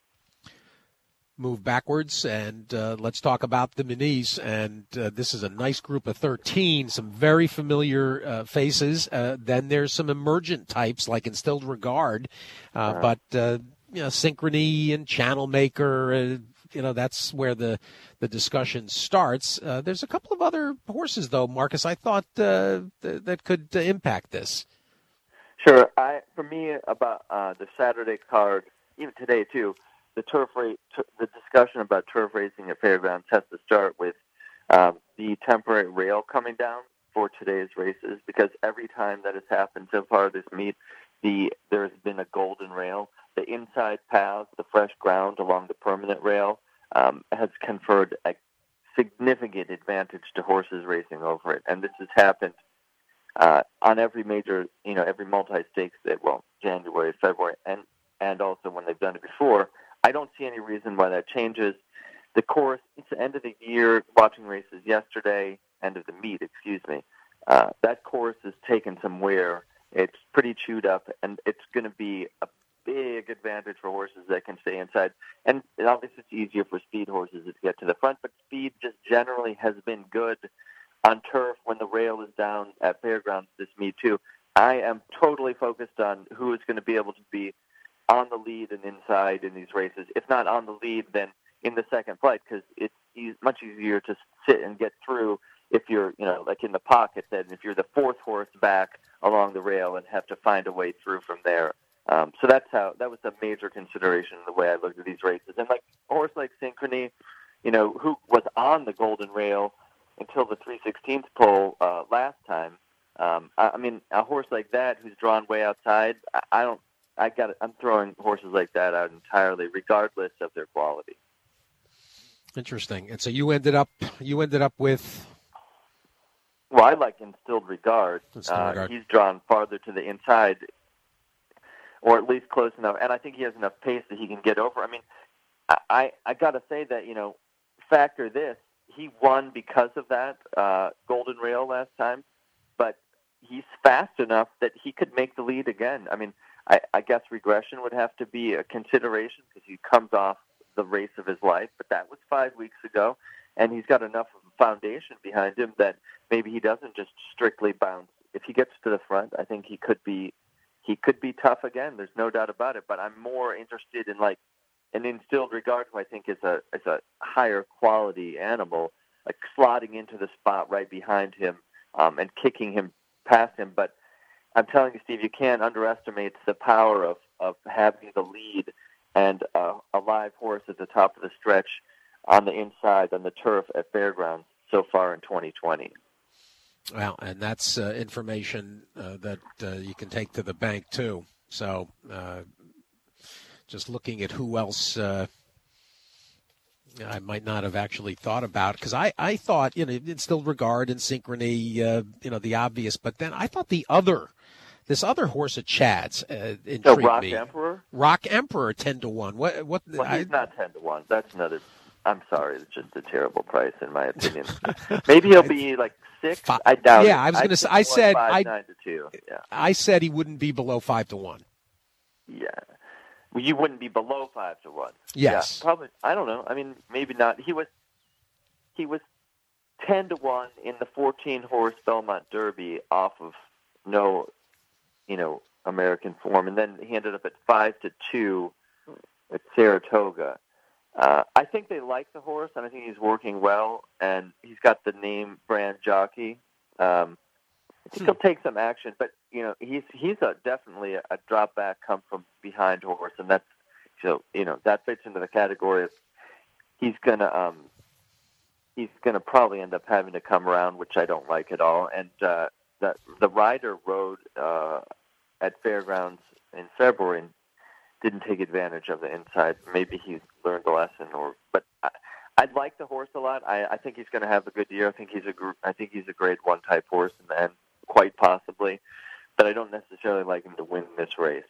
Move backwards, and uh, let's talk about the Minis. And uh, this is a nice group of thirteen, some very familiar uh, faces. Uh, then there's some emergent types like Instilled Regard, uh, uh-huh. but uh, you know, Synchrony and Channel Maker, uh, you know, that's where the, the discussion starts. Uh, there's a couple of other horses, though, Marcus, I thought uh, th- that could uh, impact this. Sure. I, for me, about uh, the Saturday card, even today, too, the turf race, t- the discussion about turf racing at fairgrounds has to start with um, the temporary rail coming down for today's races, because every time that has happened so far this meet, the there has been a golden rail. The inside paths, the fresh ground along the permanent rail, um, has conferred a significant advantage to horses racing over it. And this has happened uh, on every major, you know, every multi-stakes that, well, January, February, and, and also when they've done it before. I don't see any reason why that changes. The course, it's the end of the year, watching races yesterday, end of the meet, excuse me. Uh, that course has taken some wear. It's pretty chewed up, and it's going to be a big advantage for horses that can stay inside. And obviously it's easier for speed horses to get to the front, but speed just generally has been good on turf when the rail is down at fairgrounds this meet too. I am totally focused on who is going to be able to be on the lead and inside in these races. If not on the lead, then in the second flight, because it's e- much easier to sit and get through if you're, you know, like in the pocket, than if you're the fourth horse back along the rail and have to find a way through from there. Um, so that's how, that was a major consideration in the way I looked at these races. And like a horse like Synchrony, you know, who was on the golden rail until the three sixteenth pole uh, last time. Um, I, I mean, a horse like that who's drawn way outside, I, I don't, I got, I'm throwing horses like that out entirely, regardless of their quality. Interesting. And so you ended up, you ended up with. Well, I like Instilled Regard. Instilled uh, Regard. He's drawn farther to the inside, or at least close enough. And I think he has enough pace that he can get over. I mean, I, I, I got to say that, you know, factor this. He won because of that uh, golden rail last time, but he's fast enough that he could make the lead again. I mean, I, I guess regression would have to be a consideration because he comes off the race of his life, but that was five weeks ago, and he's got enough of a foundation behind him that maybe he doesn't just strictly bounce. If he gets to the front, I think he could be he could be tough again. There's no doubt about it. But I'm more interested in like an Instilled Regard, who I think is a is a higher quality animal, like slotting into the spot right behind him um, and kicking him past him. But I'm telling you, Steve, you can't underestimate the power of, of having the lead and uh, a live horse at the top of the stretch on the inside on the turf at fairgrounds so far in twenty twenty. Well, and that's uh, information uh, that uh, you can take to the bank, too. So uh, just looking at who else uh, I might not have actually thought about, because I, I thought, you know, Instilled Regard and Synchrony, uh, you know, the obvious, but then I thought the other, this other horse at Chad's uh, intrigued no, Rock me. Emperor? Rock Emperor, ten to one. What? What? Well, he's I, not ten to one. That's another I'm sorry, it's just a terrible price in my opinion. Maybe he'll be like six. Five. I doubt yeah, it. I was going to say. I one, said five, I. Nine to two. Yeah. I said he wouldn't be below five to one. Yeah. Well, you wouldn't be below five to one. Yes. Yeah, probably. I don't know. I mean, maybe not. He was. He was ten to one in the fourteen horse Belmont Derby off of no, you know, American form, and then he ended up at five to two at Saratoga. Uh, I think they like the horse, and I think he's working well, and he's got the name brand jockey. Um, I think he'll take some action, but you know, he's he's a definitely a, a drop back, come from behind horse, and that's so you know that fits into the category of he's gonna um, he's gonna probably end up having to come around, which I don't like at all. And uh, the the rider rode uh, at Fairgrounds in February and didn't take advantage of the inside. Maybe he learned a lesson, or but I, I like the horse a lot. I, I think he's going to have a good year. I think he's a gr- I think he's a grade one type horse in the end, quite possibly. But I don't necessarily like him to win this race.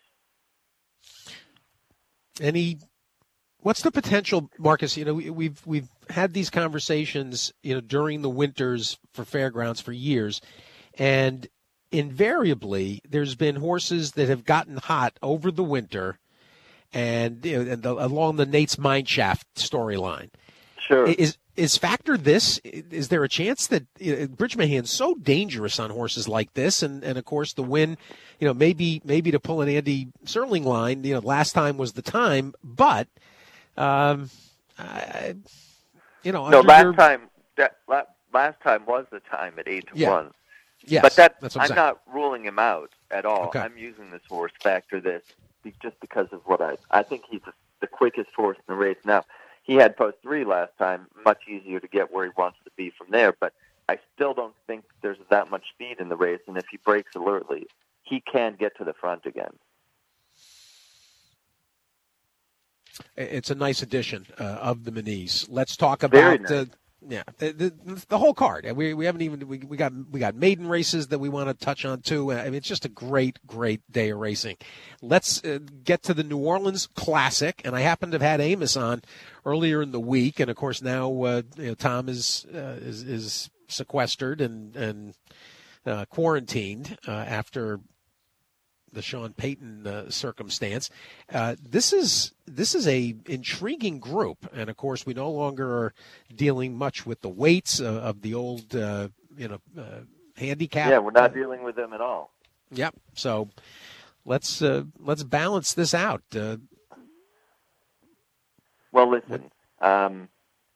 Any, what's the potential, Marcus? You know, we, we've we've had these conversations, you know, during the winters for Fairgrounds for years, and invariably there's been horses that have gotten hot over the winter, and, you know, and the, along the Nate's Mineshaft storyline. Sure. Is is factor this? Is there a chance that you know, Bridge Mahan's so dangerous on horses like this, and, and of course the win, you know, maybe maybe to pull an Andy Serling line, you know, last time was the time, but, um, I, you know, no, last your... time that last time was the time at eight to yeah. one. Yes, but that that's what I'm, I'm not ruling him out at all. Okay. I'm using this horse factor this just because of what I I think he's the quickest horse in the race now. He had post three last time, much easier to get where he wants to be from there, but I still don't think there's that much speed in the race, and if he breaks alertly, he can get to the front again. It's a nice addition uh, of the Manise. Let's talk Very about nice. uh, yeah the, the the whole card. We we haven't even we, we got we got maiden races that we want to touch on too. I mean, it's just a great great day of racing. Let's uh, get to the New Orleans Classic, and I happen to have had Amos on earlier in the week, and of course now uh, you know, Tom is uh, is is sequestered and and uh, quarantined uh, after the Sean Payton uh, circumstance. Uh, this is this is a intriguing group, and of course we no longer are dealing much with the weights uh, of the old uh, you know uh, handicap. Yeah, we're not dealing with them at all. Yep. So let's uh, let's balance this out. Uh, well, listen, um,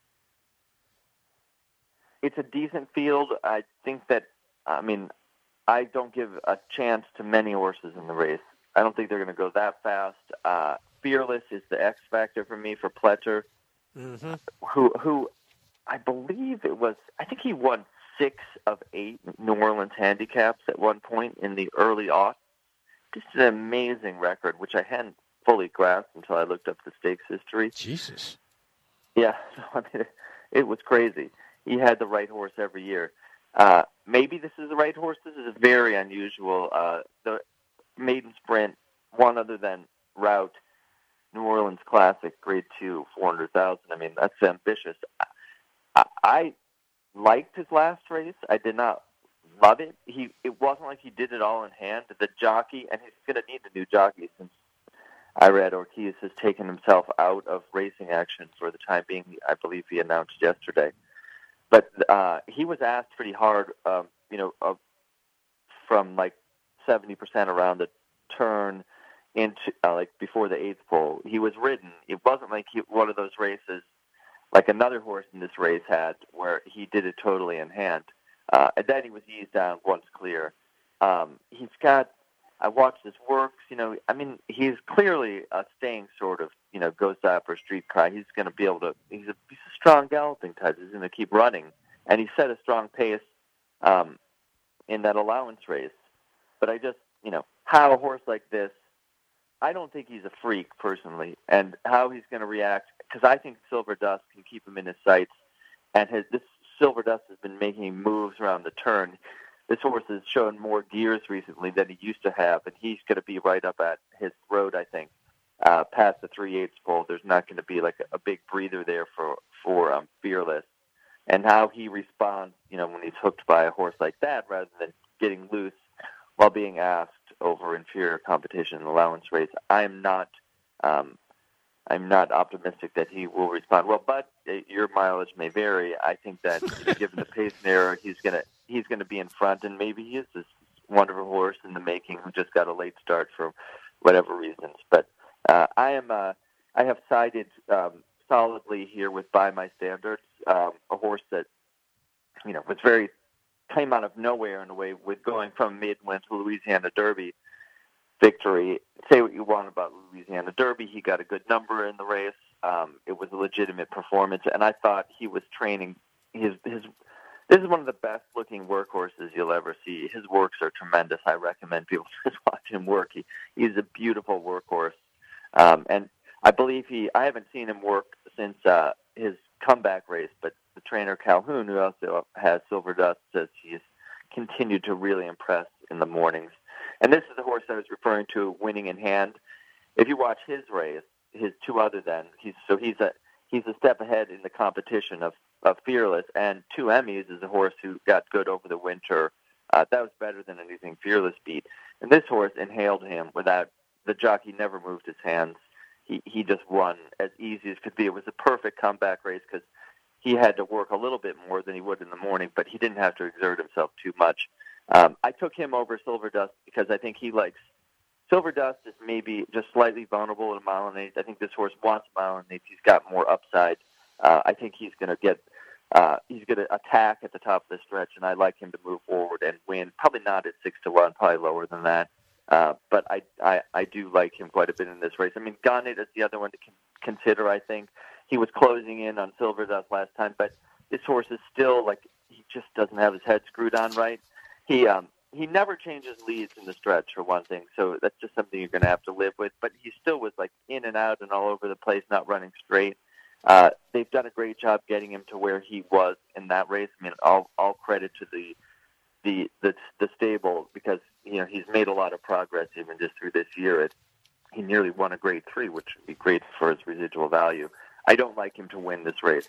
it's a decent field. I think that I mean. I don't give a chance to many horses in the race. I don't think they're going to go that fast. Uh, Fearless is the X factor for me for Pletcher, mm-hmm. who who I believe it was. I think he won six of eight New Orleans handicaps at one point in the early aughts. Just an amazing record, which I hadn't fully grasped until I looked up the stakes history. Jesus. Yeah, I mean, it was crazy. He had the right horse every year. Uh, maybe this is the right horse. This is very unusual. Uh, the maiden sprint, one other than Route, New Orleans Classic, Grade Two, four hundred thousand. I mean, that's ambitious. I, I liked his last race. I did not love it. He it wasn't like he did it all in hand. The jockey, and he's going to need a new jockey since Irad Ortiz has taken himself out of racing action for the time being. I believe he announced yesterday. But uh, he was asked pretty hard, um, you know, uh, from like seventy percent around the turn into uh, like before the eighth pole. He was ridden. It wasn't like he, one of those races like another horse in this race had where he did it totally in hand. Uh, and then he was eased down once clear. Um, he's got, I watched his works, you know, I mean, he's clearly a staying sort of, you know, goes out for a street car. He's going to be able to, he's a, he's a strong galloping type. He's going to keep running. And he set a strong pace um, in that allowance race. But I just, you know, how a horse like this, I don't think he's a freak personally. And how he's going to react, because I think Silver Dust can keep him in his sights. And his, this Silver Dust has been making moves around the turn. This horse has shown more gears recently than he used to have, and he's going to be right up at his throat, I think. uh, past the three-eighths foal, there's not going to be like a, a big breather there for for um, Fearless. And how he responds, you know, when he's hooked by a horse like that, rather than getting loose while being asked over inferior competition in the allowance race, I'm not, um, I'm not optimistic that he will respond well. But uh, your mileage may vary. I think that given the pace narrow, he's gonna he's gonna be in front, and maybe he is this wonderful horse in the making who just got a late start for whatever reasons. But uh, I am, uh, I have sided um, solidly here with By My Standards, um, a horse that, you know, was very, came out of nowhere in a way with going from mid-win to Louisiana Derby victory. Say what you want about Louisiana Derby. He got a good number in the race. Um, it was a legitimate performance, and I thought he was training his, his, this is one of the best looking workhorses you'll ever see. His works are tremendous. I recommend people just watch him work. He, he's a beautiful workhorse. Um, and I believe he, I haven't seen him work since uh, his comeback race, but the trainer Calhoun, who also has Silver Dust, says he's continued to really impress in the mornings. And this is the horse I was referring to, Winning in Hand. If you watch his race, his two other than, he's, so he's a, he's a step ahead in the competition of, of Fearless, and Two Emmys is a horse who got good over the winter. Uh, that was better than anything Fearless beat. And this horse inhaled him without, the jockey never moved his hands. He he just won as easy as could be. It was a perfect comeback race because he had to work a little bit more than he would in the morning, but he didn't have to exert himself too much. Um, I took him over Silver Dust because I think he likes, Silver Dust is maybe just slightly vulnerable in a mile and eight. I think this horse wants a mile and eight. He's got more upside. Uh, I think he's going to get, uh, he's going to attack at the top of the stretch, and I'd like him to move forward and win. Probably not at six to one, probably lower than that. Uh, but I, I I do like him quite a bit in this race. I mean, Gonnet is the other one to con- consider, I think. He was closing in on Silver Dust last time, but this horse is still, like, he just doesn't have his head screwed on right. He um he never changes leads in the stretch, for one thing, so that's just something you're going to have to live with. But he still was, like, in and out and all over the place, not running straight. Uh, they've done a great job getting him to where he was in that race. I mean, all all credit to the the the, the stable, because, you know, he's made a lot of progress even just through this year. It, he nearly won a grade three, which would be great for his residual value. I don't like him to win this race.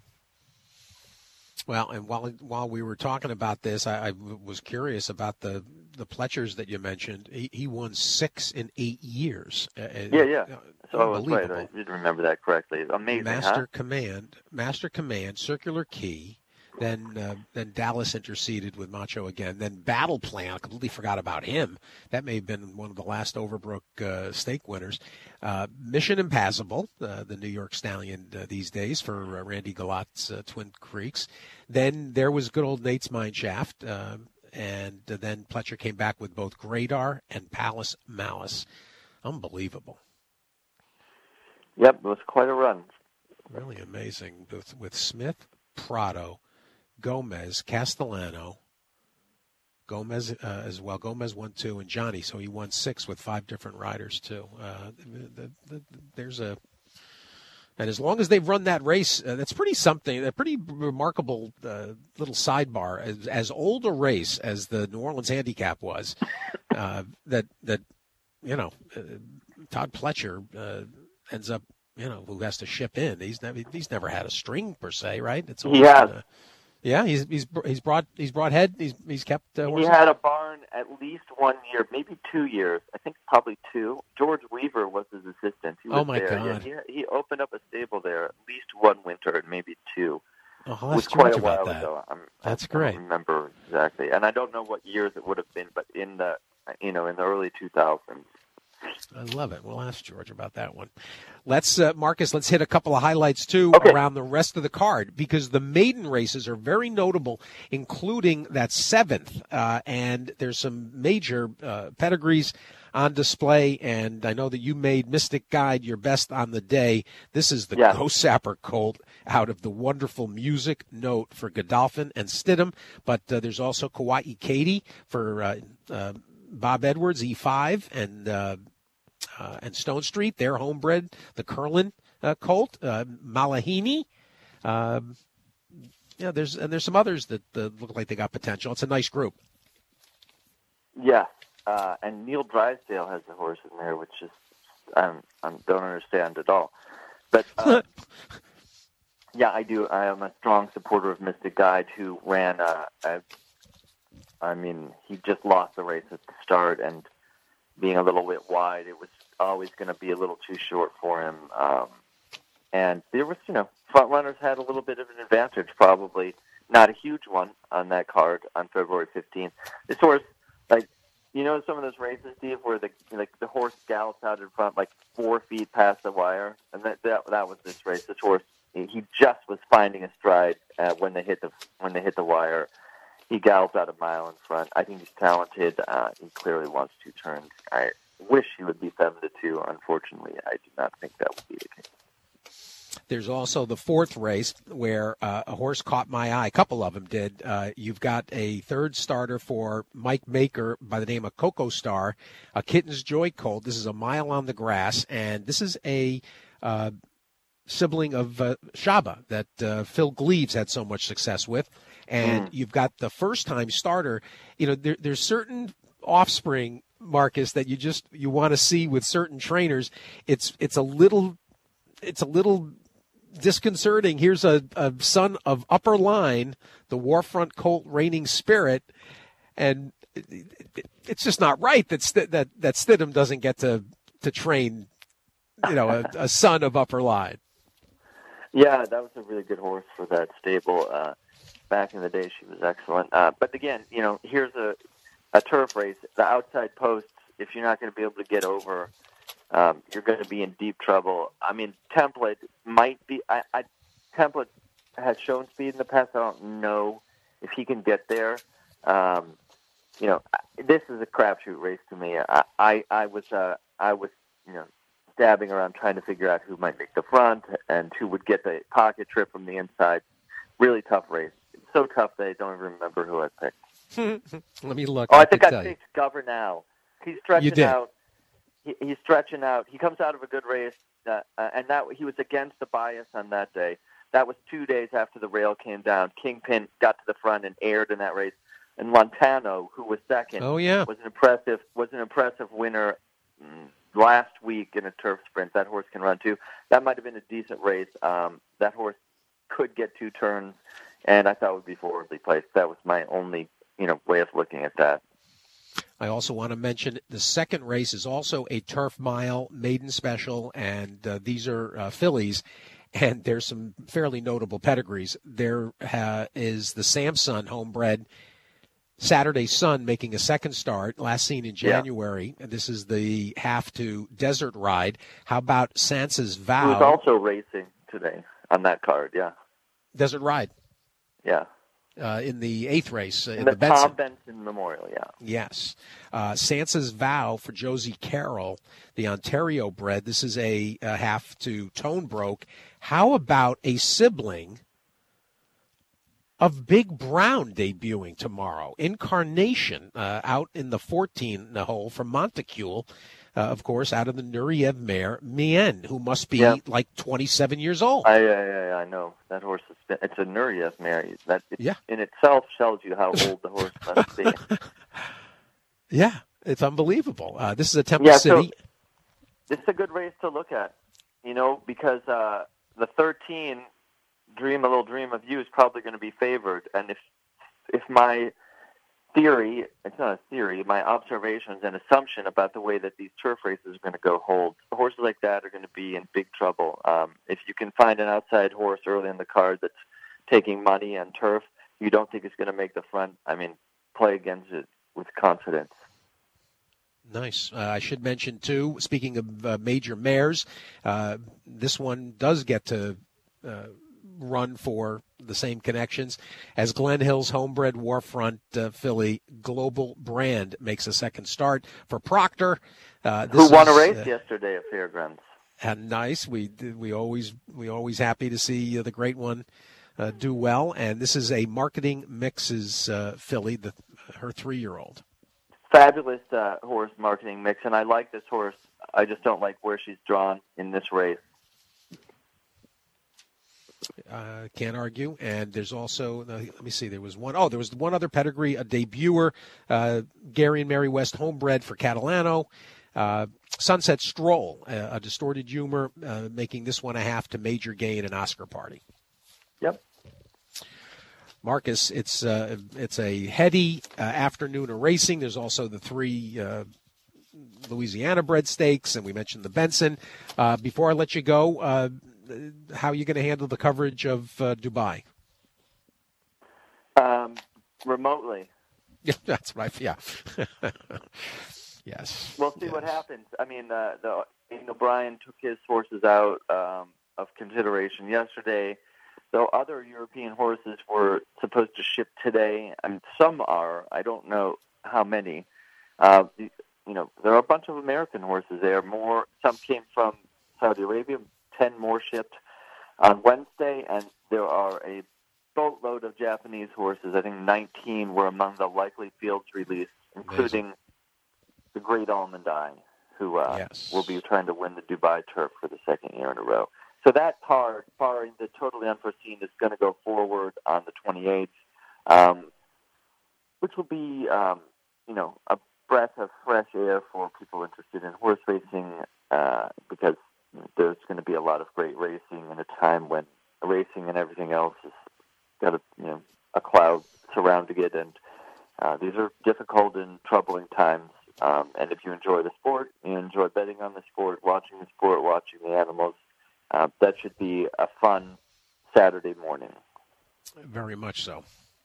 Well, and while while we were talking about this, I, I was curious about the, the Pletchers that you mentioned. He, he won six in eight years. Yeah, yeah. So I was right. I did remember that correctly. Amazing, Master huh? Command, Master Command, Circular Key. Then uh, then Dallas interceded with Macho again. Then Battle Plan, I completely forgot about him. That may have been one of the last Overbrook uh, stake winners. Uh, Mission Impassable, uh, the New York Stallion uh, these days for uh, Randy Galot's uh, Twin Creeks. Then there was good old Nate's Mineshaft. Uh, and uh, then Pletcher came back with both Gradar and Palace Malice. Unbelievable. Yep, it was quite a run. Really amazing with, with Smith, Prado, Gomez, Castellano, Gomez uh, as well. Gomez won two, and Johnny, so he won six with five different riders too. Uh, the, the, the, there's a, and as long as they've run that race, uh, that's pretty something. A pretty remarkable uh, little sidebar. As, as old a race as the New Orleans Handicap was, uh, that that you know, uh, Todd Pletcher uh, ends up. You know, who has to ship in? He's never he's never had a string per se, right? It's he has. Uh, yeah, he's he's he's brought he's brought head. He's he's kept. Uh, he had a barn at least one year, maybe two years. I think probably two. George Weaver was his assistant. He was oh my there. God! Yeah, he he opened up a stable there at least one winter and maybe two. Oh, it was quite a while that. ago. I'm, That's I great. don't remember exactly, and I don't know what years it would have been, but in the you know in the early two thousands. I love it. We'll ask George about that one. Let's, uh, Marcus, let's hit a couple of highlights, too, okay. around the rest of the card, because the maiden races are very notable, including that seventh. Uh, and there's some major uh, pedigrees on display, and I know that you made Mystic Guide your best on the day. This is the yeah. Ghost Sapper Colt out of the wonderful Music Note for Godolphin and Stidham, but uh, there's also Kauai Katie for uh, uh, Bob Edwards, E five, and uh, uh, and Stone Street, their homebred, the Curlin uh, colt, uh, Malahini. Um, yeah, there's and there's some others that uh, look like they got potential. It's a nice group. Yeah, uh, and Neil Drysdale has a horse in there, which is I don't understand at all. But uh, yeah, I do. I am a strong supporter of Mystic Guide, who ran. Uh, a, I mean, he just lost the race at the start, and being a little bit wide, it was always going to be a little too short for him. Um, and there was, you know, front runners had a little bit of an advantage, probably not a huge one on that card on February fifteenth. This horse, like, you know, some of those races, Steve, where the like the horse gallops out in front, like four feet past the wire, and that that, that was this race. This horse, he just was finding a stride uh, when they hit the when they hit the wire. He galloped out a mile in front. I think he's talented. Uh, he clearly wants two turns. I wish he would be seven to two. Unfortunately, I do not think that would be the case. There's also the fourth race where uh, a horse caught my eye. A couple of them did. Uh, you've got a third starter for Mike Maker by the name of Coco Star, a Kitten's Joy Colt. This is a mile on the grass, and this is a uh, sibling of uh, Shaba that uh, Phil Gleaves had so much success with. And mm. you've got the first-time starter. You know, there, there's certain offspring, Marcus, that you just you want to see with certain trainers. It's it's a little it's a little disconcerting. Here's a, a son of Upper Line, the Warfront Colt reigning spirit, and it, it, it's just not right that St- that that Stidham doesn't get to to train, you know, a, a son of Upper Line. Yeah, that was a really good horse for that stable. Uh, back in the day, she was excellent. Uh, but again, you know, here's a a turf race. The outside posts, if you're not going to be able to get over, Um, you're going to be in deep trouble. I mean, Template might be. I, I, Template has shown speed in the past. I don't know if he can get there. Um, you know, this is a crapshoot race to me. I, I, I was, uh, I was, you know, stabbing around trying to figure out who might make the front and who would get the pocket trip from the inside. Really tough race. It's so tough that I don't even remember who I picked. Let me look. Oh, I, I think I picked Governal. He's stretching you did. out. He, he's stretching out. He comes out of a good race, uh, uh, and that he was against the bias on that day. That was two days after the rail came down. Kingpin got to the front and aired in that race. And Montano, who was second, oh, yeah. was an impressive was an impressive winner mm, last week in a turf sprint. That horse can run too. That might have been a decent race. Um, that horse could get two turns, and I thought it would be forwardly placed. That was my only you know way of looking at that. I also want to mention the second race is also a turf mile maiden special, and uh, these are uh, fillies, and there's some fairly notable pedigrees. There uh, is the Samson homebred Saturday Sun making a second start, last seen in January. Yeah. This is the half to Desert Ride. How about Sansa's Vow? He was also racing today on that card, yeah. Desert Ride. Yeah. Uh, in the eighth race, uh, in the, the Benson. Tom Benson Memorial, yeah. Yes. Uh, Sansa's Vow for Josie Carroll, the Ontario bred. This is a, a half to Tone Broke. How about a sibling of Big Brown debuting tomorrow? Incarnation uh, out in the fourteen hole from Montecule. Uh, of course, out of the Nureyev mare, Mien, who must be yeah. like twenty-seven years old. I, I, I know. That horse is been, it's a Nureyev mare. That it, yeah. in itself tells you how old the horse must be. Yeah, it's unbelievable. Uh, this is a Temple yeah, City. So it's a good race to look at, you know, because uh, the thirteen, Dream a Little Dream of You, is probably going to be favored. And if if my theory, it's not a theory, my observations and assumption about the way that these turf races are going to go hold, horses like that are going to be in big trouble. Um, if you can find an outside horse early in the card that's taking money on turf, you don't think it's going to make the front, I mean, play against it with confidence. Nice. Uh, I should mention, too, speaking of uh, major mares, uh, this one does get to uh, run for the same connections as Glen Hill's homebred Warfront uh, filly Global Brand makes a second start for Proctor. Uh, this Who won is, a race uh, yesterday at Fairgrounds. And nice. We we always we always happy to see uh, the great one uh, do well. And this is a Marketing Mixes uh, filly, the her three-year-old. Fabulous uh, horse, Marketing Mix, and I like this horse. I just don't like where she's drawn in this race. Uh, can't argue. And there's also, uh, let me see, there was one, oh, there was one other pedigree, a debuter, uh, Gary and Mary West homebred for Catalano. Uh, Sunset Stroll, a, a distorted humor, uh, making this one a half to Major Gain and Oscar Party. Yep. Marcus, it's uh, it's a heady uh, afternoon of racing. There's also the three uh, Louisiana-bred stakes, and we mentioned the Benson. Uh, before I let you go, uh, how are you going to handle the coverage of uh, Dubai? Um, remotely. Yeah, that's right. Yeah. Yes. We'll see yes. what happens. I mean, uh, the Ian O'Brien took his horses out um, of consideration yesterday. Though other European horses were supposed to ship today, and some are. I don't know how many. Uh, you know, there are a bunch of American horses there. More, some came from Saudi Arabia. Ten more shipped on Wednesday, and there are a boatload of Japanese horses. I think nineteen were among the likely fields released, including Amazing. the Great Almond Eye, who uh, yes. will be trying to win the Dubai Turf for the second year in a row. So that card, barring the totally unforeseen, is going to go forward on the twenty-eighth, um, which will be, um, you know, a breath of fresh air for people interested in horse racing, uh, because there's going to be a lot of great racing in a time when racing and everything else has got a, you know, a cloud surrounding it, and uh, these are difficult and troubling times. Um, and if you enjoy the sport, you enjoy betting on the sport, watching the sport, watching the animals, uh, that should be a fun Saturday morning. Very much so.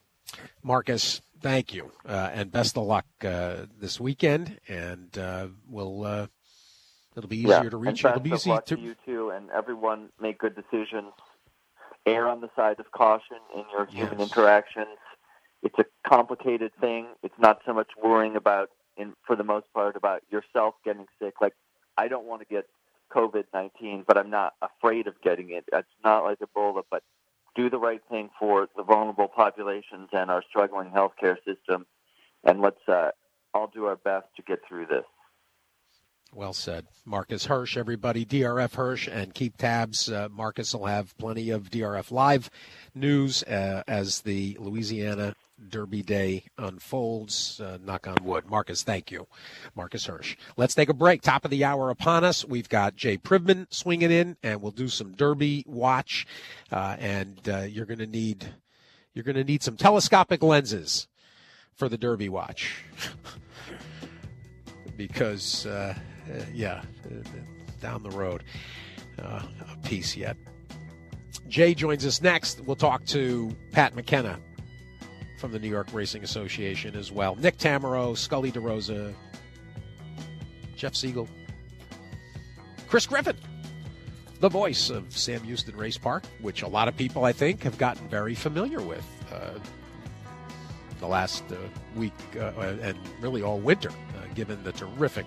Marcus, thank you, uh, and best of luck uh, this weekend. And uh, we'll uh, it'll be easier yeah. to reach and you. Best It'll be of easy luck to to you too, and everyone make good decisions. Err on the side of caution in your human Yes. interactions. It's a complicated thing. It's not so much worrying about, in for the most part, about yourself getting sick. Like, I don't want to get covid nineteen, but I'm not afraid of getting it. It's not like Ebola, but do the right thing for the vulnerable populations and our struggling healthcare system, and let's uh, all do our best to get through this. Well said. Marcus Hirsch, everybody, D R F Hirsch, and keep tabs. Uh, Marcus will have plenty of D R F Live news uh, as the Louisiana Derby Day unfolds. Uh, knock on wood. Marcus, thank you. Marcus Hirsch. Let's take a break. Top of the hour upon us. We've got Jay Privman swinging in, and we'll do some Derby watch. Uh, and uh, you're going to need you're going to need some telescopic lenses for the Derby watch. Because, uh, uh, yeah, uh, down the road, uh, a piece yet. Jay joins us next. We'll talk to Pat McKenna from the New York Racing Association as well. Nick Tamero, Scully DeRosa, Jeff Siegel, Chris Griffin, the voice of Sam Houston Race Park, which a lot of people, I think, have gotten very familiar with uh, the last uh, week uh, and really all winter, uh, given the terrific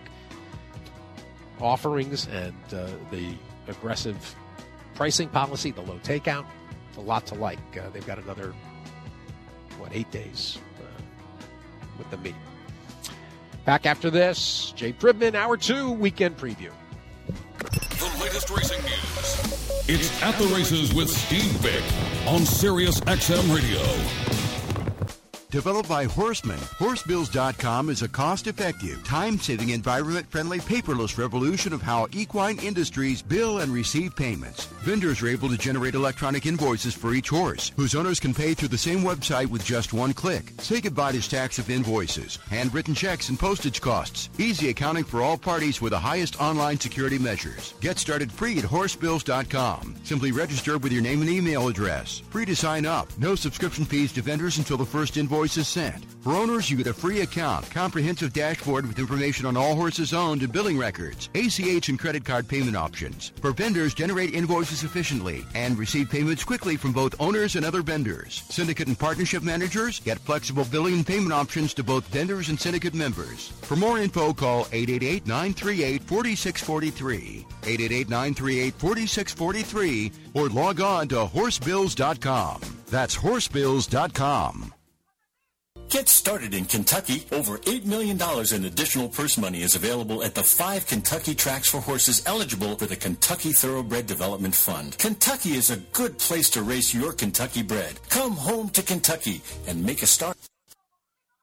offerings and uh, the aggressive pricing policy, the low takeout. A lot to like. Uh, they've got another, what, eight days uh, with the meet. Back after this, Jay Privman, Hour two, Weekend Preview. The latest racing news. It's At the Races with Steve Vick on Sirius X M Radio. Developed by Horseman, Horsebills dot com is a cost-effective, time-saving, environment-friendly, paperless revolution of how equine industries bill and receive payments. Vendors are able to generate electronic invoices for each horse, whose owners can pay through the same website with just one click. Say goodbye to stacks of invoices, handwritten checks, and postage costs. Easy accounting for all parties with the highest online security measures. Get started free at Horsebills dot com. Simply register with your name and email address. Free to sign up. No subscription fees to vendors until the first invoice is sent. For owners, you get a free account, comprehensive dashboard with information on all horses owned and billing records, A C H and credit card payment options. For vendors, generate invoices efficiently and receive payments quickly from both owners and other vendors. Syndicate and partnership managers get flexible billing and payment options to both vendors and syndicate members. For more info, call eight eight eight, nine three eight, four six four three, eight eight eight, nine three eight, four six four three, or log on to Horsebills dot com. That's Horsebills dot com. Get started in Kentucky. Over eight million dollars in additional purse money is available at the five Kentucky tracks for horses eligible for the Kentucky Thoroughbred Development Fund. Kentucky is a good place to race your Kentucky bred. Come home to Kentucky and make a start.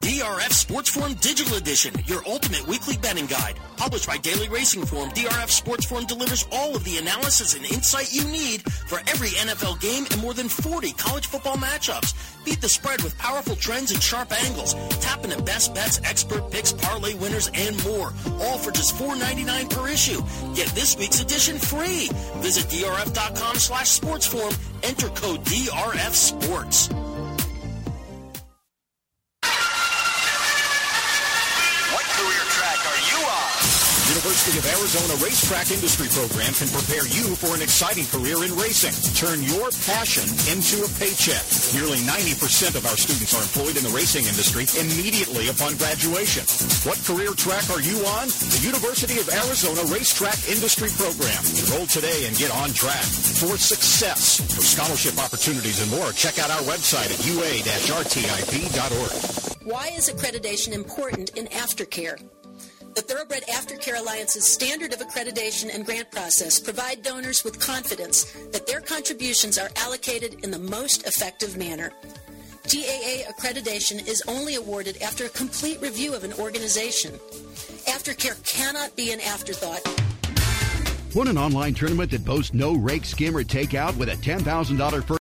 D R F Sports Forum Digital Edition, your ultimate weekly betting guide. Published by Daily Racing Form, D R F Sports Forum delivers all of the analysis and insight you need for every N F L game and more than forty college football matchups. Beat the spread with powerful trends and sharp angles. Tap into best bets, expert picks, parlay winners, and more. All for just four dollars and ninety-nine cents per issue. Get this week's edition free. Visit drf.com slash sportsforum. Enter code D R F Sports. University of Arizona Racetrack Industry Program can prepare you for an exciting career in racing. Turn your passion into a paycheck. Nearly ninety percent of our students are employed in the racing industry immediately upon graduation. What career track are you on? The University of Arizona Racetrack Industry Program. Enroll today and get on track for success. For scholarship opportunities and more, check out our website at u a dash r t i p dot org. Why is accreditation important in aftercare? The Thoroughbred Aftercare Alliance's standard of accreditation and grant process provide donors with confidence that their contributions are allocated in the most effective manner. T A A accreditation is only awarded after a complete review of an organization. Aftercare cannot be an afterthought. Want an online tournament that boasts no rake, skim, or takeout with a ten thousand dollars first